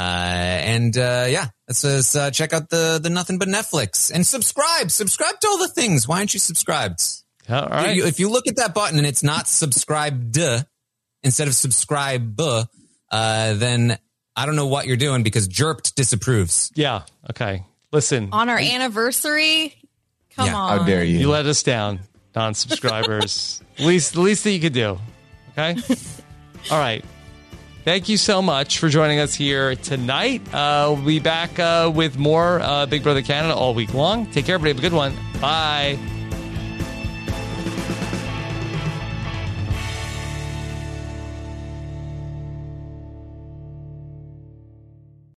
Let's check out the Nothing But Netflix and subscribe to all the things. Why aren't you subscribed? All right. If you look at that button and it's not subscribed instead of subscribe, then I don't know what you're doing because Jerped disapproves. Yeah. Okay. Listen. On our anniversary, come on. How dare you? You let us down, non-subscribers. least that you could do. Okay. All right. Thank you so much for joining us here tonight. We'll be back with more Big Brother Canada all week long. Take care, everybody. Have a good one. Bye.